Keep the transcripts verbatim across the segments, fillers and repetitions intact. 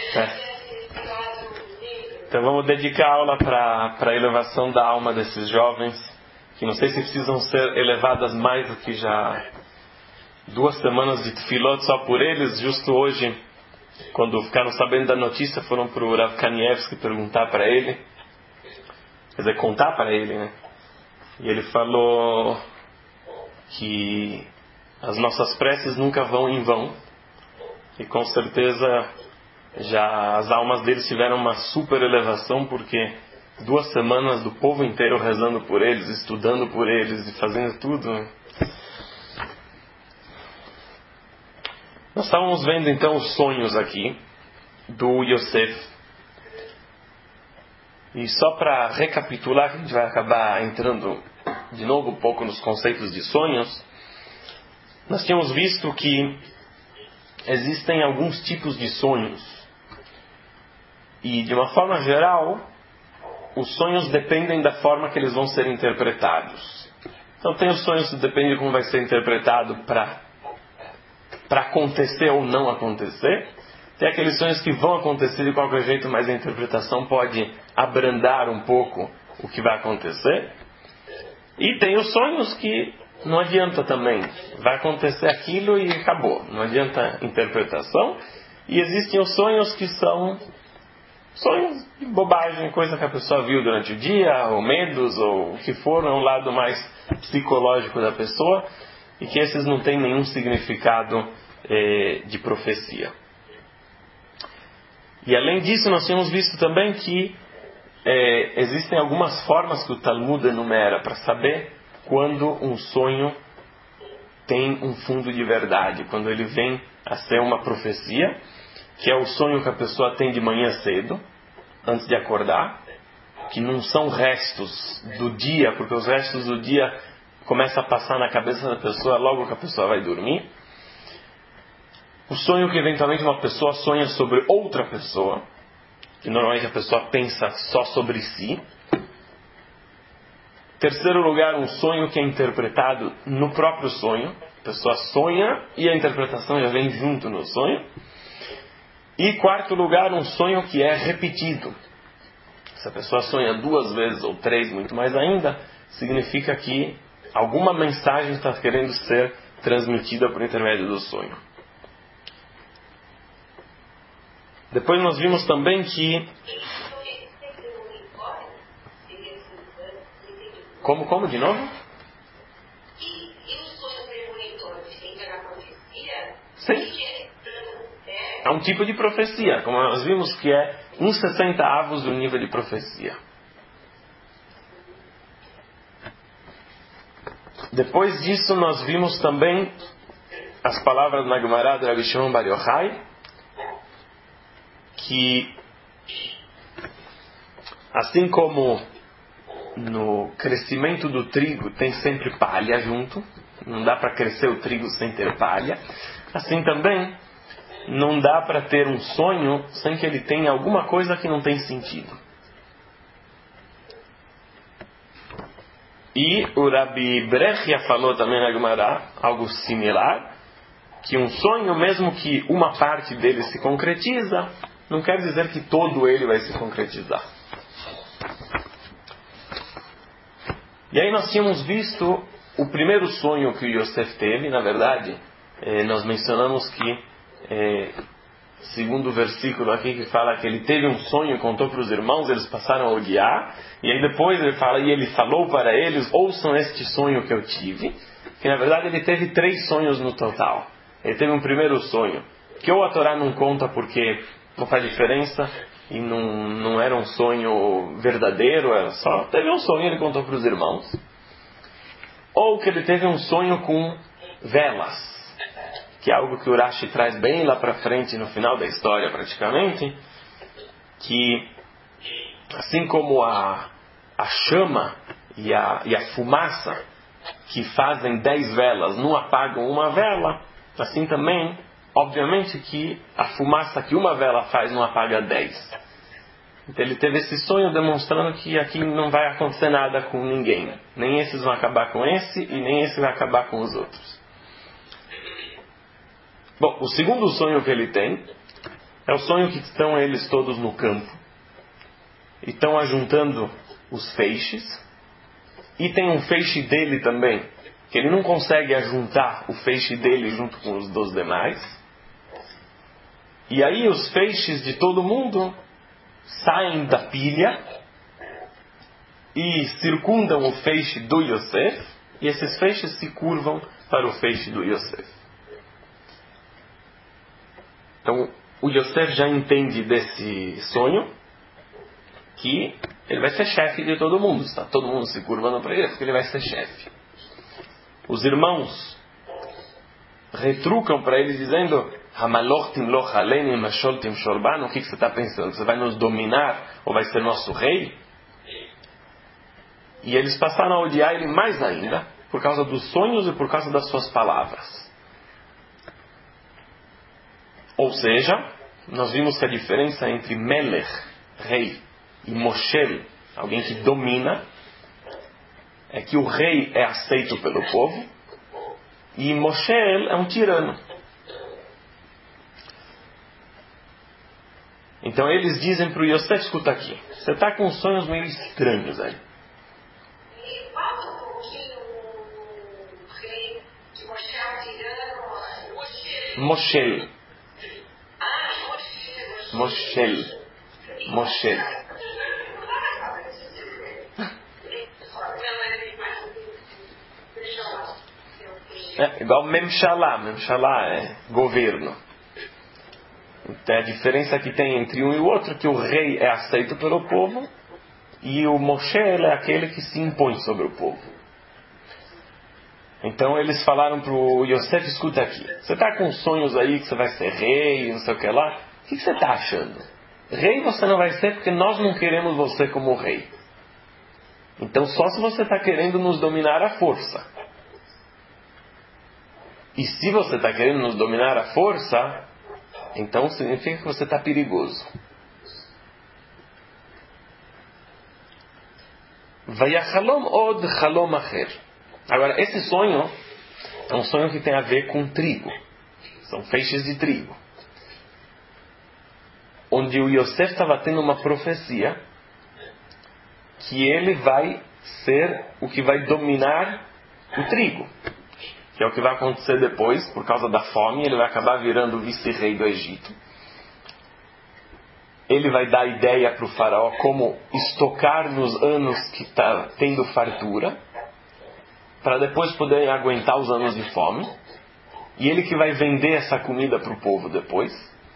É. Então vamos dedicar a aula para a elevação da alma desses jovens, que não sei se precisam ser elevadas mais do que já duas semanas de tefilot só por eles. Justo hoje, quando ficaram sabendo da notícia, foram para o Rav Kanievski perguntar para ele, quer dizer, contar para ele, né? E ele falou que as nossas preces nunca vão em vão, e com certeza já as almas deles tiveram uma super elevação, porque duas semanas do povo inteiro rezando por eles, estudando por eles e fazendo tudo. Nós estávamos vendo então os sonhos aqui do Yosef. E só para recapitular, que a gente vai acabar entrando de novo um pouco nos conceitos de sonhos, nós tínhamos visto que existem alguns tipos de sonhos. E de uma forma geral, os sonhos dependem da forma que eles vão ser interpretados. Então tem os sonhos que dependem de como vai ser interpretado para para acontecer ou não acontecer. Tem aqueles sonhos que vão acontecer de qualquer jeito, mas a interpretação pode abrandar um pouco o que vai acontecer. E tem os sonhos que não adianta também. Vai acontecer aquilo e acabou. Não adianta interpretação. E existem os sonhos que são sonhos de bobagem, coisa que a pessoa viu durante o dia, ou medos, ou o que for, é um lado mais psicológico da pessoa, e que esses não têm nenhum significado eh, de profecia. E além disso, nós tínhamos visto também que eh, existem algumas formas que o Talmud enumera para saber quando um sonho tem um fundo de verdade, quando ele vem a ser uma profecia, que é o sonho que a pessoa tem de manhã cedo, antes de acordar, que não são restos do dia, porque os restos do dia começam a passar na cabeça da pessoa logo que a pessoa vai dormir. O sonho que eventualmente uma pessoa sonha sobre outra pessoa, que normalmente a pessoa pensa só sobre si. Terceiro lugar, um sonho que é interpretado no próprio sonho. A pessoa sonha e a interpretação já vem junto no sonho. E quarto lugar, um sonho que é repetido. Se a pessoa sonha duas vezes ou três, muito mais ainda, significa que alguma mensagem está querendo ser transmitida por intermédio do sonho. Depois nós vimos também que... Como, como, de novo? E o sonho premonitório entra na profecia? Sim. É um tipo de profecia, como nós vimos que é um sessenta avos do nível de profecia. Depois disso nós vimos também as palavras na Gemara de Rabi Shimon Bar Yochai, que assim como no crescimento do trigo tem sempre palha junto, não dá para crescer o trigo sem ter palha, assim também não dá para ter um sonho sem que ele tenha alguma coisa que não tem sentido. E o Rabi Brechia falou também na Gemara algo similar, que um sonho, mesmo que uma parte dele se concretiza, não quer dizer que todo ele vai se concretizar. E aí nós tínhamos visto o primeiro sonho que o Yosef teve. Na verdade, eh, nós mencionamos que É, segundo o versículo aqui que fala que ele teve um sonho e contou para os irmãos, eles passaram a odiar, e aí depois ele fala, e ele falou para eles, ouçam este sonho que eu tive, que na verdade ele teve três sonhos no total. Ele teve um primeiro sonho, que ou a Torá não conta porque não faz diferença, e não, não era um sonho verdadeiro, era só, teve um sonho e ele contou para os irmãos. Ou que ele teve um sonho com velas, que é algo que o Rashi traz bem lá para frente, no final da história praticamente, que assim como a, a chama e a, e a fumaça que fazem dez velas não apagam uma vela, assim também, obviamente que a fumaça que uma vela faz não apaga dez. Então ele teve esse sonho demonstrando que aqui não vai acontecer nada com ninguém. Nem esses vão acabar com esse e nem esse vai acabar com os outros. Bom, o segundo sonho que ele tem É o sonho que estão eles todos no campo e estão ajuntando os feixes, e tem um feixe dele também, que ele não consegue ajuntar o feixe dele junto com os dos demais. E aí os feixes de todo mundo saem da pilha e circundam o feixe do Yosef, e esses feixes se curvam para o feixe do Yosef. Então o Yosef já entende desse sonho que ele vai ser chefe de todo mundo. Está todo mundo se curvando para ele, porque ele vai ser chefe. Os irmãos retrucam para ele dizendo: Hamaloch timloch aleinu mashol timshorban. O que você está pensando? Você vai nos dominar ou vai ser nosso rei? E eles passaram a odiar ele mais ainda, por causa dos sonhos e por causa das suas palavras. Ou seja, nós vimos que a diferença entre Melech, rei, e Moshel, alguém que domina, é que o rei é aceito pelo povo e Moshel é um tirano. Então eles dizem para o Yosef: escuta aqui, você está com sonhos meio estranhos aí. E fala um pouquinho o rei de Moshel tirano. Moshel. Ah, Moshel. Moshel. É igual Memshalá. Memshalá é governo. Então a diferença que tem entre um e o outro é que o rei é aceito pelo povo e o Moshe é aquele que se impõe sobre o povo. Então eles falaram para o Yosef: escuta aqui, você está com sonhos aí que você vai ser rei, não sei o que lá. O que você está achando? Rei você não vai ser porque nós não queremos você como rei. Então só se você está querendo nos dominar à força. E se você está querendo nos dominar à força, então significa que você está perigoso. Vayachalom od chalom acher. Agora, esse sonho é um sonho que tem a ver com trigo. São feixes de trigo. Onde o Yosef estava tendo uma profecia que ele vai ser o que vai dominar o trigo. Que é o que vai acontecer depois, por causa da fome, ele vai acabar virando o vice-rei do Egito. Ele vai dar ideia para o faraó como estocar nos anos que está tendo fartura, para depois poder aguentar os anos de fome. E ele que vai vender essa comida para o povo depois.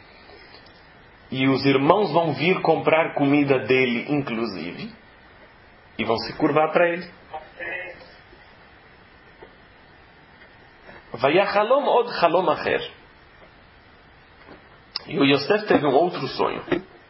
E os irmãos vão vir comprar comida dele, inclusive, e vão se curvar para ele. Vayachalom od chalom acher. E o Yosef teve um outro sonho.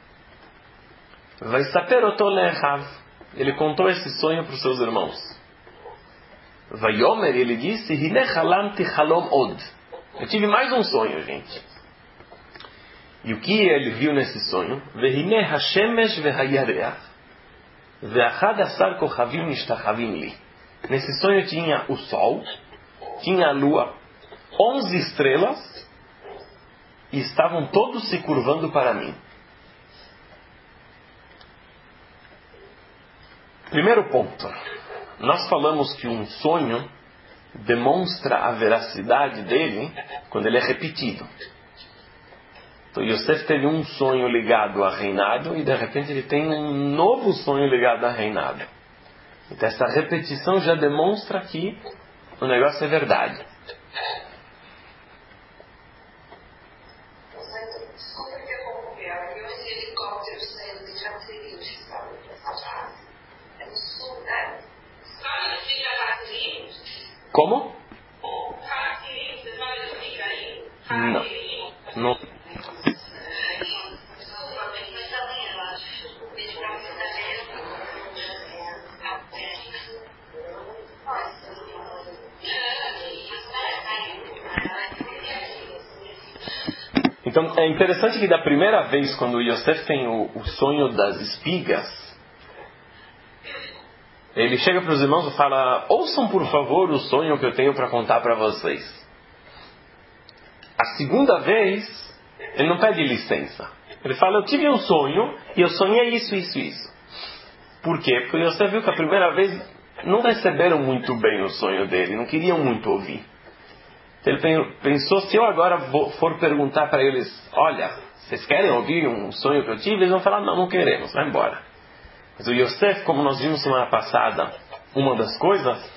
Vaisaper oto le'achav. Ele contou esse sonho para os seus irmãos. Vayomer, ele disse: Hine chalamti chalom od. Eu tive mais um sonho, gente. E o que ele viu nesse sonho? Vehine hashemesh vehayareach veachad asar kochavim nishtachavim li. Nesse sonho tinha o sol, tinha a lua, onze estrelas, e estavam todos se curvando para mim. Primeiro ponto. Nós falamos que um sonho demonstra a veracidade dele quando ele é repetido. Então Yosef teve um sonho ligado a reinado e de repente ele tem um novo sonho ligado a reinado. Então essa repetição já demonstra que o negócio é verdade. Desculpa interromper, eu esse helicóptero saindo de Jatirite, sabe? É no sul, né? Sabe, fica Jatirite? Como? Jatirite, você sabe onde fica aí? Não. Não. Então é interessante que da primeira vez, quando o Yosef tem o, o sonho das espigas, ele chega para os irmãos e fala: ouçam por favor o sonho que eu tenho para contar para vocês. A segunda vez, ele não pede licença. Ele fala, eu tive um sonho e eu sonhei isso, isso, isso. Por quê? Porque você viu que a primeira vez não receberam muito bem o sonho dele, não queriam muito ouvir. Então ele pensou, se eu agora vou, for perguntar para eles, olha, vocês querem ouvir um sonho que eu tive? Eles vão falar, não, não queremos, vai embora. Mas o Yosef, como nós vimos semana passada, uma das coisas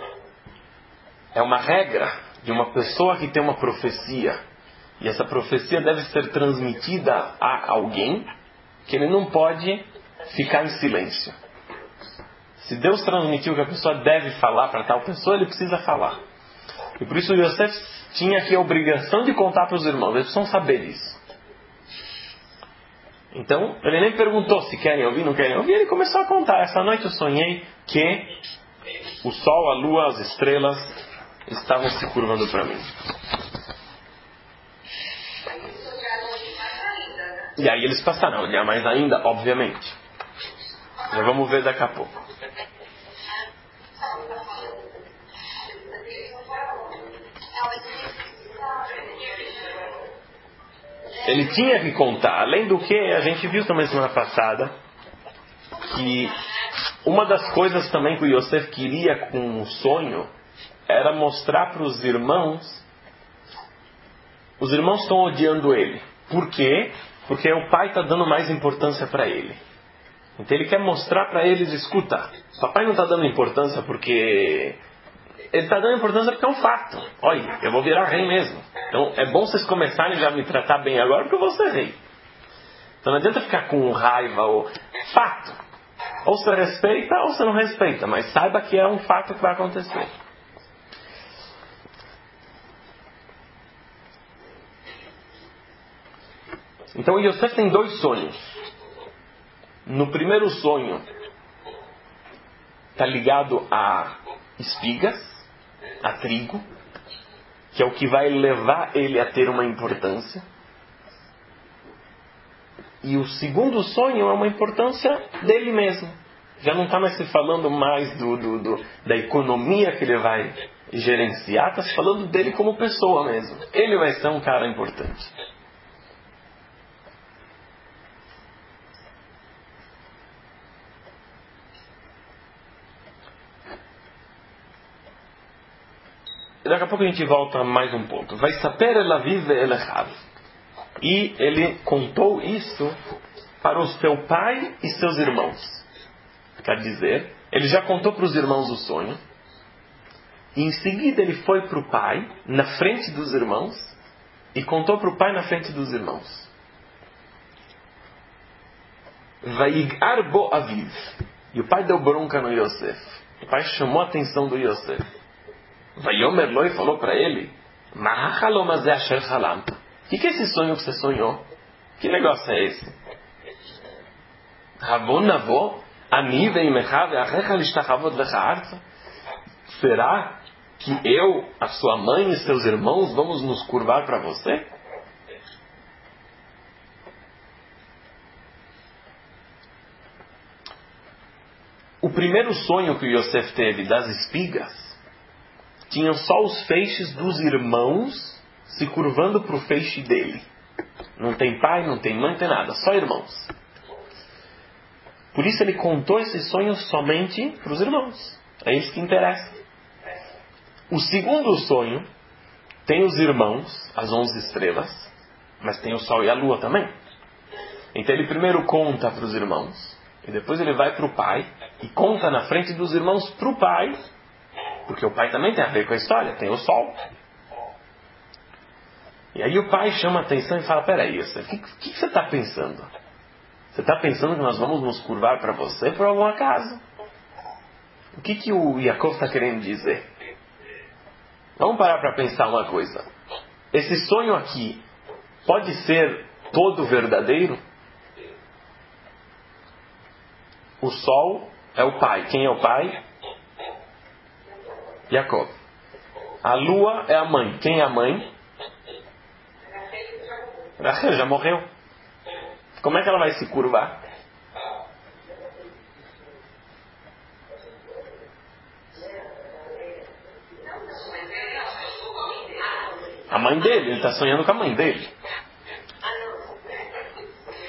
é uma regra de uma pessoa que tem uma profecia. E essa profecia deve ser transmitida a alguém que ele não pode ficar em silêncio. Se Deus transmitiu que a pessoa deve falar para tal pessoa, ele precisa falar. E por isso o Yosef tinha aqui a obrigação de contar para os irmãos. Eles precisam saber disso. Então, ele nem perguntou se querem ouvir, não querem ouvir. Ele começou a contar. Essa noite eu sonhei que o sol, a lua, as estrelas estavam se curvando para mim. E aí eles passaram a olhar mais ainda, obviamente. Já vamos ver daqui a pouco. Ele tinha que contar. Além do que, a gente viu também semana passada que uma das coisas também que o Yosef queria com o sonho era mostrar para os irmãos, os irmãos estão odiando ele. Por quê? Porque o pai está dando mais importância para ele. Então ele quer mostrar para eles, escuta, papai não está dando importância porque... Ele está dando importância porque é um fato. Olha, eu vou virar rei mesmo. Então é bom vocês começarem já a me tratar bem agora porque eu vou ser rei. Então não adianta ficar com raiva ou... Fato. Ou você respeita ou você não respeita. Mas saiba que é um fato que vai acontecer. Então Yosef tem dois sonhos. No primeiro sonho está ligado a espigas, a trigo, que é o que vai levar ele a ter uma importância. E o segundo sonho é uma importância dele mesmo. Já não está mais se falando mais do, do, do, da economia que ele vai gerenciar, está se falando dele como pessoa mesmo. Ele vai ser um cara importante. Daqui a pouco a gente volta a mais um ponto. Vai saber ela vive elechav. E ele contou isso para o seu pai e seus irmãos. Quer dizer, ele já contou para os irmãos o sonho. E em seguida ele foi para o pai, na frente dos irmãos, e contou para o pai na frente dos irmãos. Vaigar bo aviv. E o pai deu bronca no Yosef. O pai chamou a atenção do Yosef. Vaiomer Loi falou para ele, o que, que é esse sonho que você sonhou? Que negócio é esse? Será que eu, a sua mãe e seus irmãos vamos nos curvar para você? O primeiro sonho que Yosef teve das espigas tinham só os feixes dos irmãos se curvando para o feixe dele. Não tem pai, não tem mãe, não tem nada, só irmãos. Por isso ele contou esse sonho somente para os irmãos. É isso que interessa. O segundo sonho tem os irmãos, as onze estrelas, mas tem o sol e a lua também. Então ele primeiro conta para os irmãos, e depois ele vai para o pai, e conta na frente dos irmãos para o pai, porque o pai também tem a ver com a história, tem o sol. E aí o pai chama a atenção e fala, peraí, o que, que você está pensando? Você está pensando que nós vamos nos curvar para você por algum acaso? O que, que o Yaakov está querendo dizer? Vamos parar para pensar uma coisa. Esse sonho aqui pode ser todo verdadeiro? O sol é o pai. Quem é o pai? Yaakov. A lua é a mãe. Quem é a mãe? Rachel já morreu. Como é que ela vai se curvar? A mãe dele. Ele está sonhando com a mãe dele.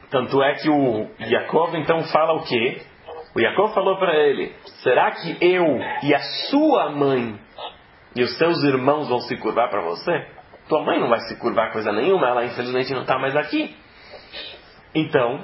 Tanto é que o Yaakov então fala o quê? O Yaakov falou para ele: será que eu e a sua mãe e os seus irmãos vão se curvar para você? Tua mãe não vai se curvar coisa nenhuma, ela infelizmente não está mais aqui. Então,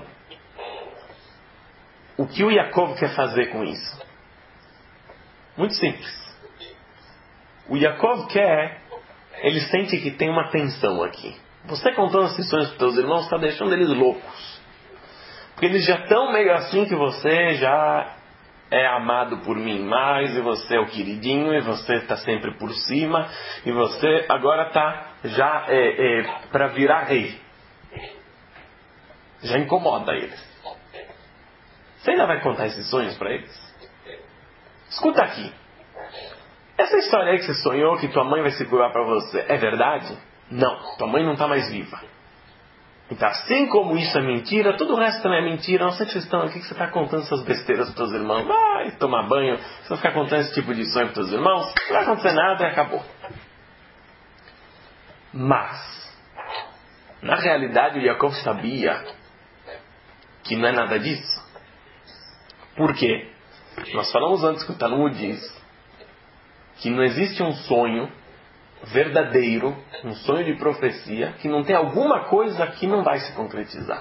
o que o Yaakov quer fazer com isso? Muito simples. O Yaakov quer, ele sente que tem uma tensão aqui. Você contando esses sonhos para os teus irmãos está deixando eles loucos. Porque eles já estão meio assim que você já é amado por mim mais, e você é o queridinho, e você está sempre por cima, e você agora está já é, é, para virar rei. Já incomoda eles. Você ainda vai contar esses sonhos para eles? Escuta aqui. Essa história aí que você sonhou que tua mãe vai se curvar para você, é verdade? Não, tua mãe não está mais viva. Então, assim como isso é mentira, tudo o resto também é mentira. Não sei que vocês estão aqui, que você está contando essas besteiras para os teus irmãos. Vai tomar banho, você vai ficar contando esse tipo de sonho para os teus irmãos, não vai acontecer nada e acabou. Mas, na realidade, o Yaakov sabia que não é nada disso. Por quê? Nós falamos antes que o Talmud diz que não existe um sonho verdadeiro, um sonho de profecia, que não tem alguma coisa que não vai se concretizar.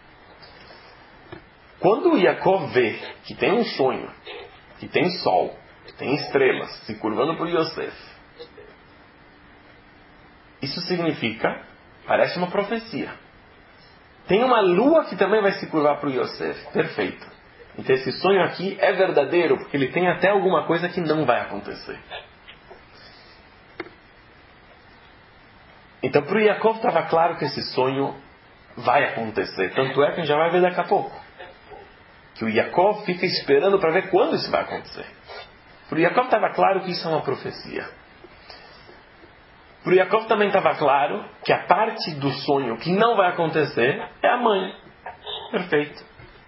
Quando o Yaakov vê que tem um sonho, que tem sol, que tem estrelas se curvando por Yosef, isso significa, parece uma profecia. Tem uma lua que também vai se curvar para o Yosef. Perfeito. Então esse sonho aqui é verdadeiro, porque ele tem até alguma coisa que não vai acontecer. Então para o Yaakov estava claro que esse sonho vai acontecer. Tanto é que a gente já vai ver daqui a pouco. Que o Yaakov fica esperando para ver quando isso vai acontecer. Para o Yaakov estava claro que isso é uma profecia. Para o Yaakov também estava claro que a parte do sonho que não vai acontecer é a mãe. Perfeito.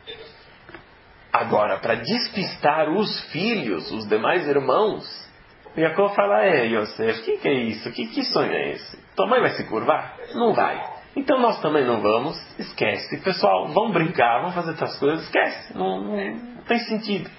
Agora, para despistar os filhos, os demais irmãos, o Yaakov fala: é, Yosef, o que, que é isso? Que, que sonho é esse? Tua mãe vai se curvar? Não vai. Então nós também não vamos. Esquece. Pessoal, vamos brincar, vamos fazer essas coisas. Esquece. Não, não, não tem sentido.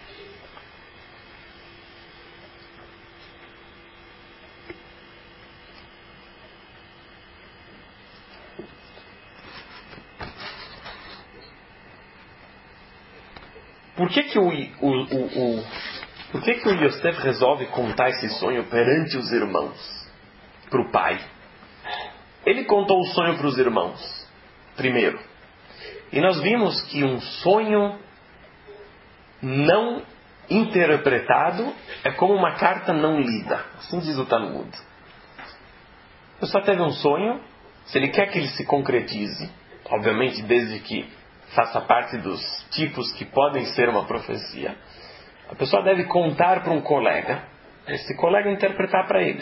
Por que que o, o, o, o, por que que o Yosef resolve contar esse sonho perante os irmãos? Para o pai. Ele contou o sonho para os irmãos. Primeiro. E nós vimos que um sonho não interpretado é como uma carta não lida. Assim diz o Talmud. A pessoa teve um sonho. Se ele quer que ele se concretize, obviamente desde que faça parte dos tipos que podem ser uma profecia, a pessoa deve contar para um colega, esse colega interpretar para ele.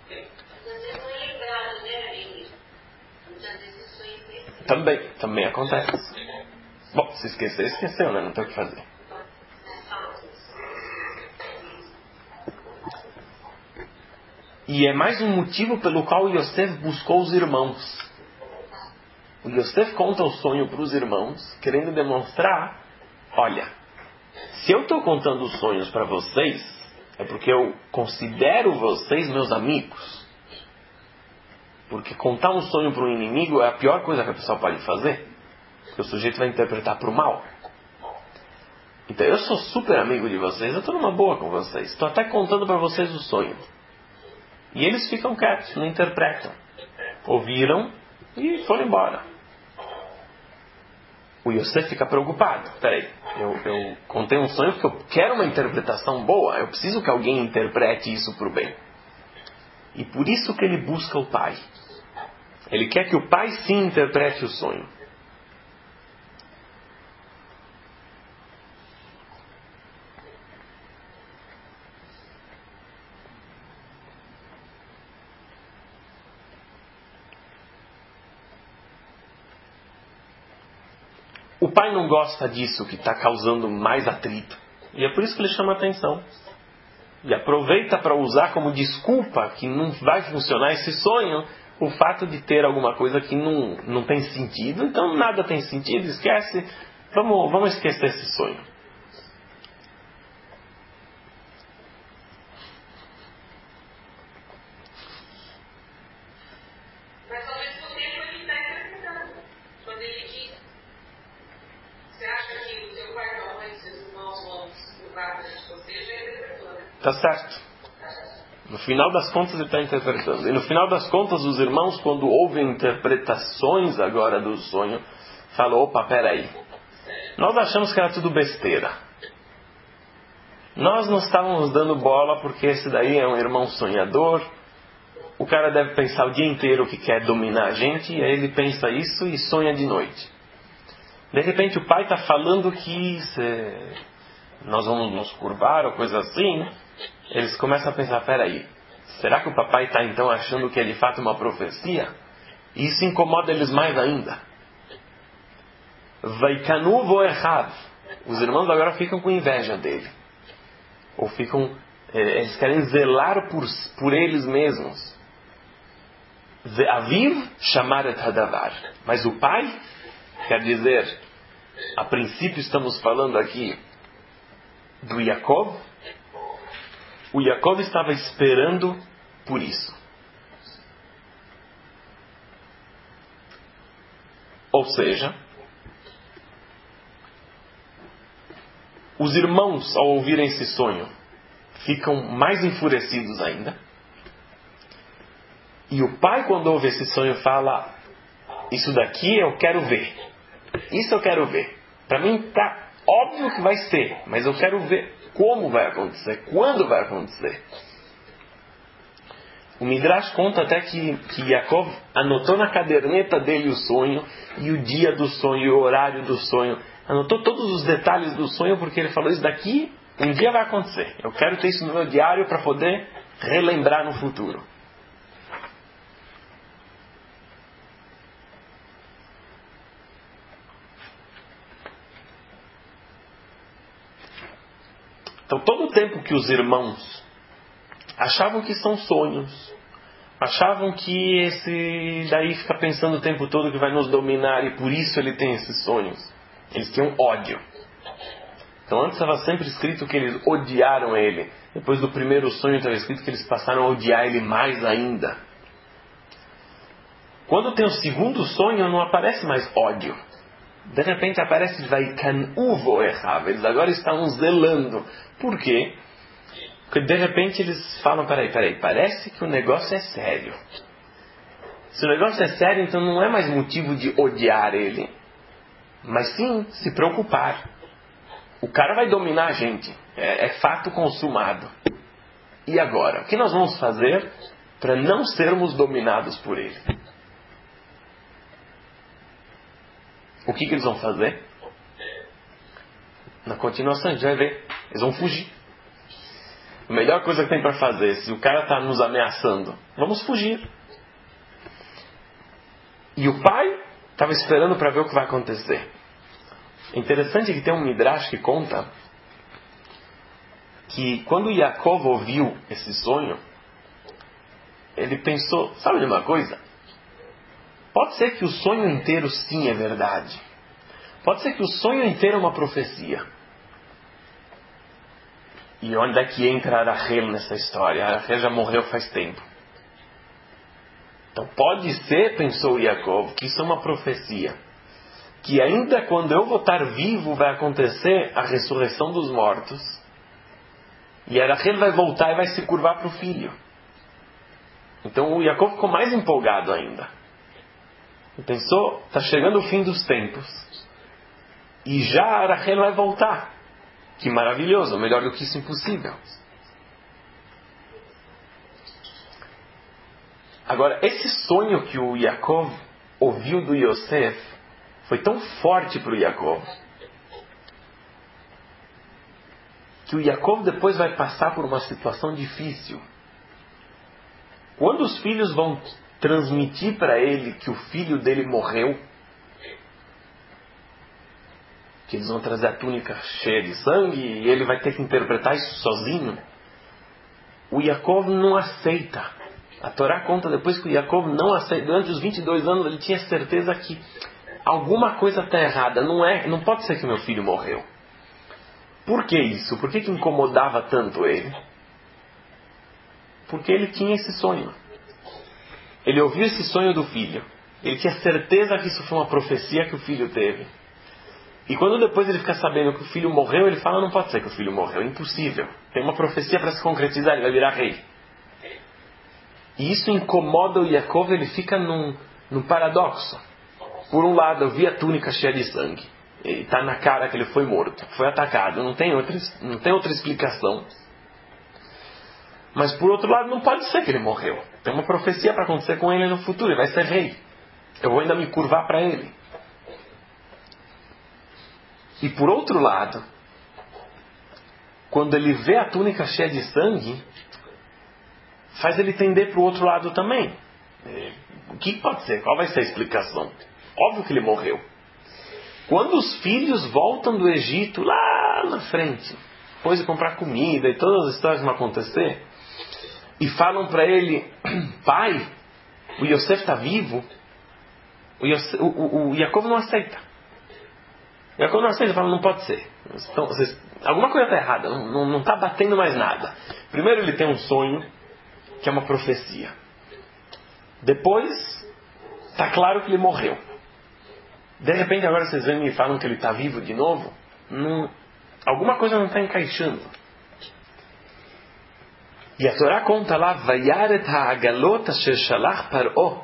Também, também acontece. Bom, se esquecer, esqueceu, né? Não tem o que fazer. E é mais um motivo pelo qual o Yosef buscou os irmãos. O Yosef conta o sonho para os irmãos, querendo demonstrar: olha, se eu estou contando os sonhos para vocês, é porque eu considero vocês meus amigos. Porque contar um sonho para um inimigo é a pior coisa que a pessoa pode fazer. Porque o sujeito vai interpretar para o mal. Então eu sou super amigo de vocês, eu estou numa boa com vocês. Estou até contando para vocês o sonho. E eles ficam quietos, não interpretam. Ouviram e foram embora. O Yosef fica preocupado. Peraí, eu, eu contei um sonho porque eu quero uma interpretação boa. Eu preciso que alguém interprete isso para o bem. E por isso que ele busca o pai. Ele quer que o pai sim interprete o sonho. O pai não gosta disso que está causando mais atrito. E é por isso que ele chama a atenção. E aproveita para usar como desculpa que não vai funcionar esse sonho o fato de ter alguma coisa que não, não tem sentido. Então nada tem sentido, esquece. Vamos, vamos esquecer esse sonho. Mas ao mesmo tempo ele está interpretando. Quando ele diz, você acha que o seu pai, a mãe, seus irmãos vão se curvar de você, já é interpretou, né? Tá certo. No final das contas ele está interpretando. E no final das contas os irmãos, quando ouvem interpretações agora do sonho, falam, opa, peraí. Nós achamos que era tudo besteira. Nós não estávamos dando bola porque esse daí é um irmão sonhador. O cara deve pensar o dia inteiro que quer dominar a gente, e aí ele pensa isso e sonha de noite. De repente o pai está falando que cê, nós vamos nos curvar ou coisa assim. Eles começam a pensar, peraí, será que o papai está então achando que é de fato uma profecia? E isso incomoda eles mais ainda. Vaikanu voechav. Os irmãos agora ficam com inveja dele. Ou ficam, eles querem zelar por, por eles mesmos. Ve'aviv shamaret hadavar. Mas o pai, quer dizer, a princípio estamos falando aqui do Yaakov. O Yaakov estava esperando por isso. Ou seja, os irmãos, ao ouvirem esse sonho, ficam mais enfurecidos ainda. E o pai, quando ouve esse sonho, fala, isso daqui eu quero ver. Isso eu quero ver. Para mim está óbvio que vai ser, mas eu quero ver como vai acontecer, quando vai acontecer. O Midrash conta até que, que Yaakov anotou na caderneta dele o sonho, e o dia do sonho, e o horário do sonho. Anotou todos os detalhes do sonho, porque ele falou, isso daqui um dia vai acontecer. Eu quero ter isso no meu diário para poder relembrar no futuro. Então, todo o tempo que os irmãos achavam que são sonhos, achavam que esse daí fica pensando o tempo todo que vai nos dominar e por isso ele tem esses sonhos, eles tinham ódio. Então, antes estava sempre escrito que eles odiaram ele. Depois do primeiro sonho estava escrito que eles passaram a odiar ele mais ainda. Quando tem o segundo sonho, não aparece mais ódio. De repente aparece Vaikanu voechav. Eles agora estão zelando. Por quê? Porque de repente eles falam, peraí, peraí, parece que o negócio é sério. Se o negócio é sério, então não é mais motivo de odiar ele, mas sim se preocupar. O cara vai dominar a gente. É, é fato consumado. E agora? O que nós vamos fazer para não sermos dominados por ele? O que, que eles vão fazer? Na continuação, a gente vai ver. Eles vão fugir. A melhor coisa que tem para fazer, se o cara está nos ameaçando, vamos fugir. E o pai estava esperando para ver o que vai acontecer. É interessante que tem um Midrash que conta que quando Yaakov ouviu esse sonho, ele pensou, sabe de uma coisa? Pode ser que o sonho inteiro sim é verdade. Pode ser que o sonho inteiro é uma profecia. E onde é que entra Arachel nessa história? Arachel já morreu faz tempo. Então pode ser, pensou Yaakov, que isso é uma profecia. Que ainda quando eu vou estar vivo vai acontecer a ressurreição dos mortos. E Arachel vai voltar e vai se curvar para o filho. Então o Yaakov ficou mais empolgado ainda. E pensou, está chegando o fim dos tempos. E já Arachel vai voltar. Que maravilhoso, melhor do que isso, impossível. Agora, esse sonho que o Yaakov ouviu do Yosef foi tão forte para o Yaakov que o Yaakov depois vai passar por uma situação difícil. Quando os filhos vão transmitir para ele que o filho dele morreu, que eles vão trazer a túnica cheia de sangue e ele vai ter que interpretar isso sozinho, o Yaakov não aceita. A Torá conta depois que o Yaakov não aceitou, durante os vinte e dois anos ele tinha certeza que alguma coisa está errada, não, é, não pode ser que meu filho morreu. Por que isso? Por que, que incomodava tanto ele? Porque ele tinha esse sonho. Ele ouviu esse sonho do filho. Ele tinha certeza que isso foi uma profecia que o filho teve. E quando depois ele fica sabendo que o filho morreu, ele fala, não pode ser que o filho morreu, é impossível. Tem uma profecia para se concretizar, ele vai virar rei. E isso incomoda o Yaakov, ele fica num, num paradoxo. Por um lado, eu vi a túnica cheia de sangue. E está na cara que ele foi morto, foi atacado, não tem outra, não tem outra explicação. Mas por outro lado, não pode ser que ele morreu. Tem uma profecia para acontecer com ele no futuro, ele vai ser rei. Eu vou ainda me curvar para ele. E por outro lado, quando ele vê a túnica cheia de sangue, faz ele tender para o outro lado também. O que pode ser? Qual vai ser a explicação? Óbvio que ele morreu. Quando os filhos voltam do Egito, lá na frente, depois de comprar comida e todas as histórias vão acontecer, e falam para ele, pai, o Yosef está vivo, o, Yosef, o, o, o Yaakov não aceita. O Yaakov não aceita, fala, não pode ser. Então, vocês, alguma coisa está errada, não está batendo mais nada. Primeiro ele tem um sonho, que é uma profecia. Depois, está claro que ele morreu. De repente agora vocês vêm e me falam que ele está vivo de novo. Não, alguma coisa não está encaixando. E a Torá conta lá, Vayaret ha'agalot asher shalach Paró.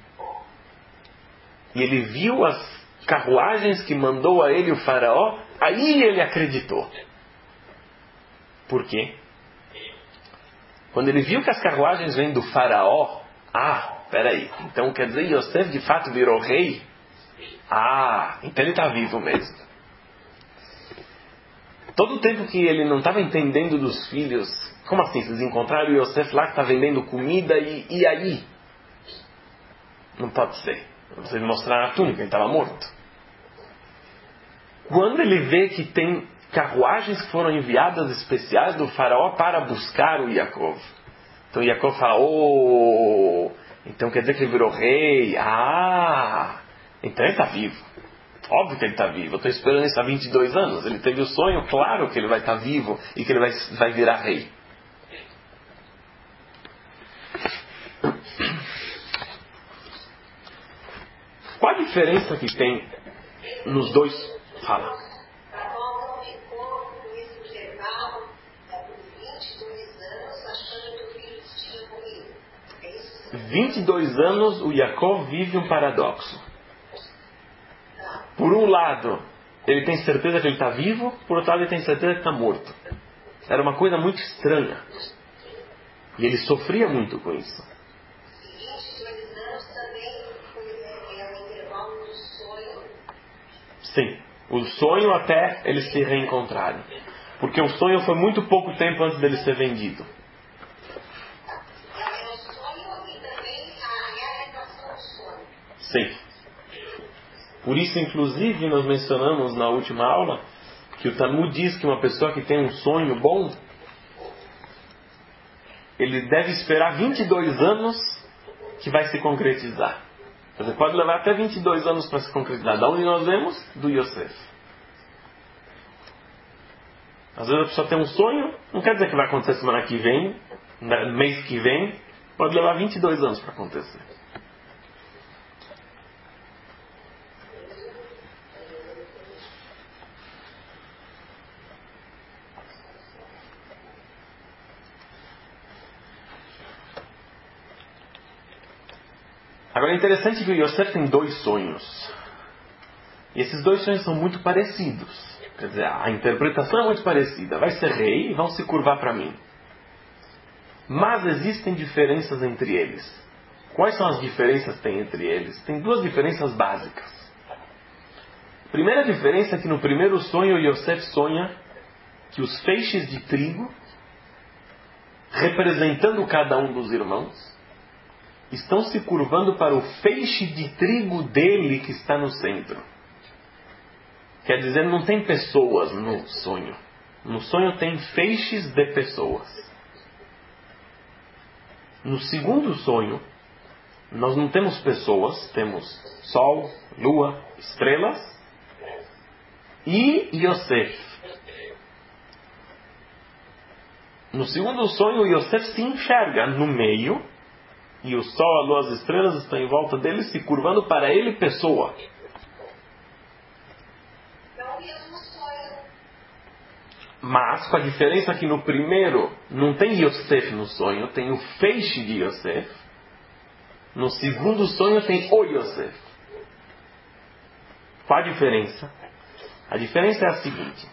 E ele viu as carruagens que mandou a ele o faraó. Aí ele acreditou. Por quê? Quando ele viu que as carruagens vêm do faraó, ah, peraí, então quer dizer Yosef de fato virou rei? Ah, então ele está vivo mesmo. Todo o tempo que ele não estava entendendo dos filhos, como assim? Vocês encontraram o Yosef lá que está vendendo comida e, e aí? Não pode ser. Vocês mostraram a túnica, ele estava morto. Quando ele vê que tem carruagens que foram enviadas especiais do faraó para buscar o Yaakov. Então o Yaakov fala, oh, então quer dizer que ele virou rei? Ah, então ele está vivo. Óbvio que ele está vivo. Eu estou esperando isso há vinte e dois anos. Ele teve o sonho, claro que ele vai estar vivo e que ele vai, vai virar rei. Qual a diferença que tem nos dois? Fala. vinte e dois anos o Yaakov vive um paradoxo. Por um lado, ele tem certeza que ele está vivo, por outro lado, ele tem certeza que está morto. Era uma coisa muito estranha. E ele sofria muito com isso. Sim, o sonho até eles se reencontrarem. Porque o sonho foi muito pouco tempo antes dele ser vendido. Sim. Por isso, inclusive, nós mencionamos na última aula que o Talmud diz que uma pessoa que tem um sonho bom, ele deve esperar vinte e dois anos que vai se concretizar. Você pode levar até vinte e dois anos para se concretizar. Da onde nós vemos? Do Yosef. Às vezes a pessoa tem um sonho, não quer dizer que vai acontecer semana que vem, mês que vem, pode levar vinte e dois anos para acontecer. Agora é interessante que o Yosef tem dois sonhos. E esses dois sonhos são muito parecidos. Quer dizer, a interpretação é muito parecida. Vai ser rei e vão se curvar para mim. Mas existem diferenças entre eles. Quais são as diferenças que tem entre eles? Tem duas diferenças básicas. A primeira diferença é que no primeiro sonho o Yosef sonha que os feixes de trigo, representando cada um dos irmãos, estão se curvando para o feixe de trigo dele que está no centro. Quer dizer, não tem pessoas no sonho. No sonho tem feixes de pessoas. No segundo sonho, nós não temos pessoas, temos sol, lua, estrelas e Yosef. No segundo sonho, Yosef se enxerga no meio e o sol, a lua, as estrelas estão em volta dele, se curvando para ele, pessoa. Mas, com a diferença que no primeiro não tem Yosef no sonho, tem o feixe de Yosef. No segundo sonho tem o Yosef. Qual a diferença? A diferença é a seguinte.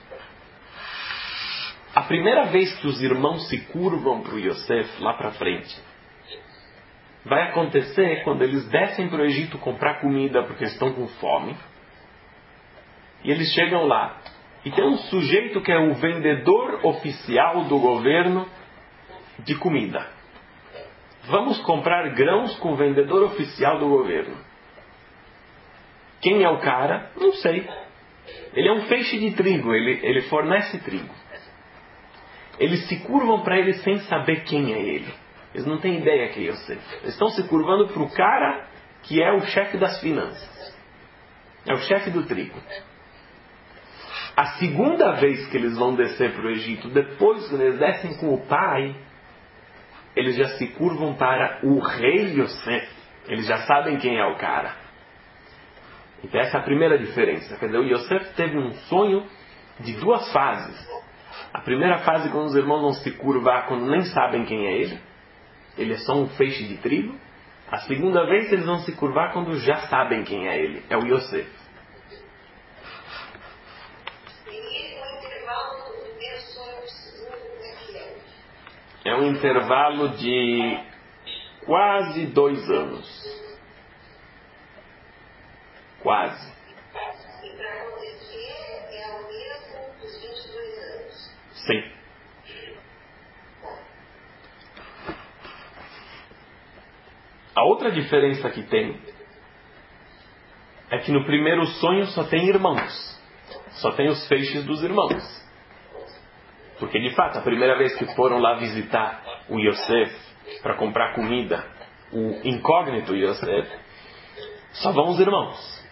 A primeira vez que os irmãos se curvam para o Yosef, lá para frente, vai acontecer quando eles descem para o Egito comprar comida porque estão com fome. E eles chegam lá. E tem um sujeito que é o vendedor oficial do governo de comida. Vamos comprar grãos com o vendedor oficial do governo. Quem é o cara? Não sei. Ele é um feixe de trigo, ele, ele fornece trigo. Eles se curvam para ele sem saber quem é ele. Eles não têm ideia quem eu sei. Eles estão se curvando para o cara que é o chefe das finanças. É o chefe do trigo. A segunda vez que eles vão descer para o Egito, depois que eles descem com o pai, eles já se curvam para o rei Yosef. Eles já sabem quem é o cara. Então essa é a primeira diferença. Quer dizer, o Yosef teve um sonho de duas fases. A primeira fase, quando os irmãos vão se curvar, quando nem sabem quem é ele. Ele é só um feixe de trigo. A segunda vez, eles vão se curvar quando já sabem quem é ele. É o Yosef. É um intervalo de quase dois anos. Quase. E para acontecer é o mesmo dos vinte e dois anos. Sim. A outra diferença que tem é que no primeiro sonho só tem irmãos. Só tem os feixes dos irmãos. Porque, de fato, a primeira vez que foram lá visitar o Yosef para comprar comida, o incógnito Yosef, só vão os irmãos.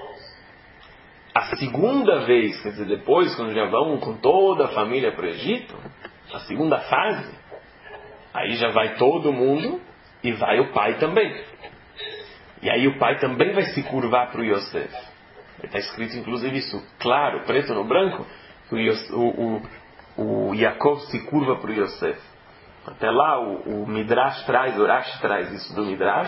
A segunda vez, quer dizer, depois, quando já vão com toda a família para o Egito, a segunda fase, aí já vai todo mundo e vai o pai também. E aí o pai também vai se curvar para o Yosef. Está escrito, inclusive, isso claro, preto no branco, que o, Yosef, o, o, o Yaakov se curva para o Yosef. Até lá o, o Midrash traz, o Rashi traz isso do Midrash.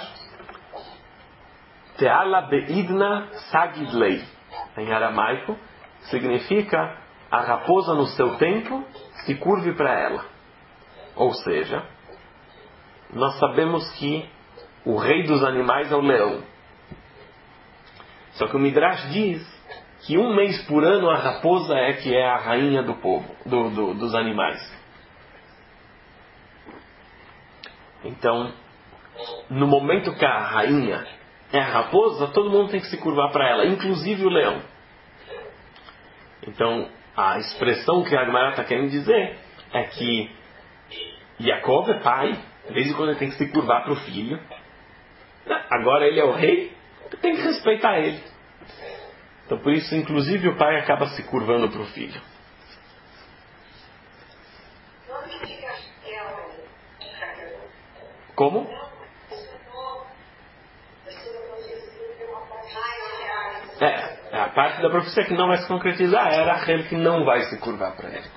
Teala beidna sagidlei. Em aramaico, significa a raposa no seu tempo se curve para ela. Ou seja, nós sabemos que o rei dos animais é o leão. Só que o Midrash diz que um mês por ano a raposa é que é a rainha do povo, do, do, dos animais. Então, no momento que a rainha é a raposa, todo mundo tem que se curvar para ela, inclusive o leão. Então, a expressão que a Gemara está querendo dizer é que Yaakov é pai, desde quando ele tem que se curvar para o filho. Agora ele é o rei, tem que respeitar ele. Então, por isso, inclusive, o pai acaba se curvando para o filho. Como? É, é a parte da profecia que não vai se concretizar, era aquele que não vai se curvar para ele.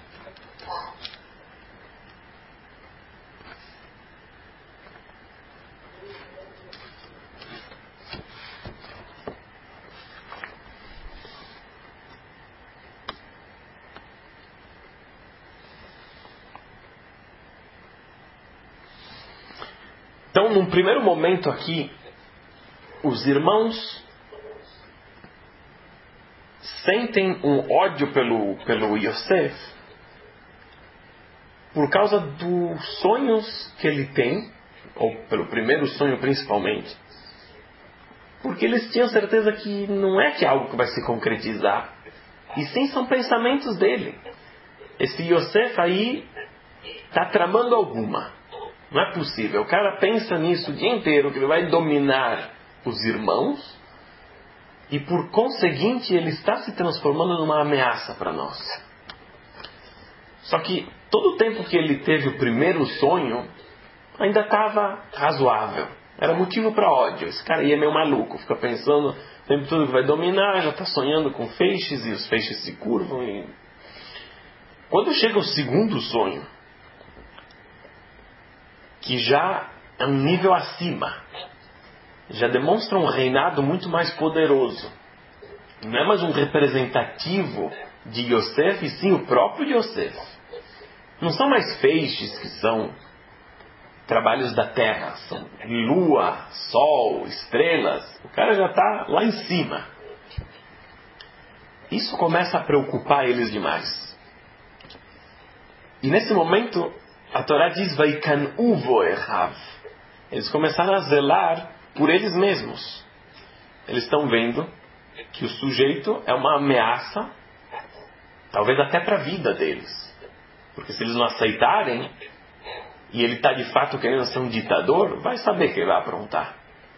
Então, num primeiro momento aqui, os irmãos sentem um ódio pelo, pelo Yosef por causa dos sonhos que ele tem, ou pelo primeiro sonho principalmente, porque eles tinham certeza que não é que é algo que vai se concretizar, e sim são pensamentos dele. Esse Yosef aí está tramando alguma. Não é possível. O cara pensa nisso o dia inteiro, que ele vai dominar os irmãos, e por conseguinte ele está se transformando numa ameaça para nós. Só que todo o tempo que ele teve o primeiro sonho, ainda estava razoável. Era motivo para ódio. Esse cara aí é meio maluco, fica pensando o tempo todo que vai dominar, já está sonhando com feixes, e os feixes se curvam. E... Quando chega o segundo sonho, que já é um nível acima, já demonstra um reinado muito mais poderoso. Não é mais um representativo de Yosef, e sim o próprio Yosef. Não são mais feixes que são trabalhos da terra, são lua, sol, estrelas. O cara já está lá em cima. Isso começa a preocupar eles demais. E nesse momento, a Torá diz, Vaikan uvo echav. Eles começaram a zelar por eles mesmos. Eles estão vendo que o sujeito é uma ameaça, talvez até para a vida deles. Porque se eles não aceitarem, e ele está de fato querendo ser um ditador, vai saber que ele vai aprontar.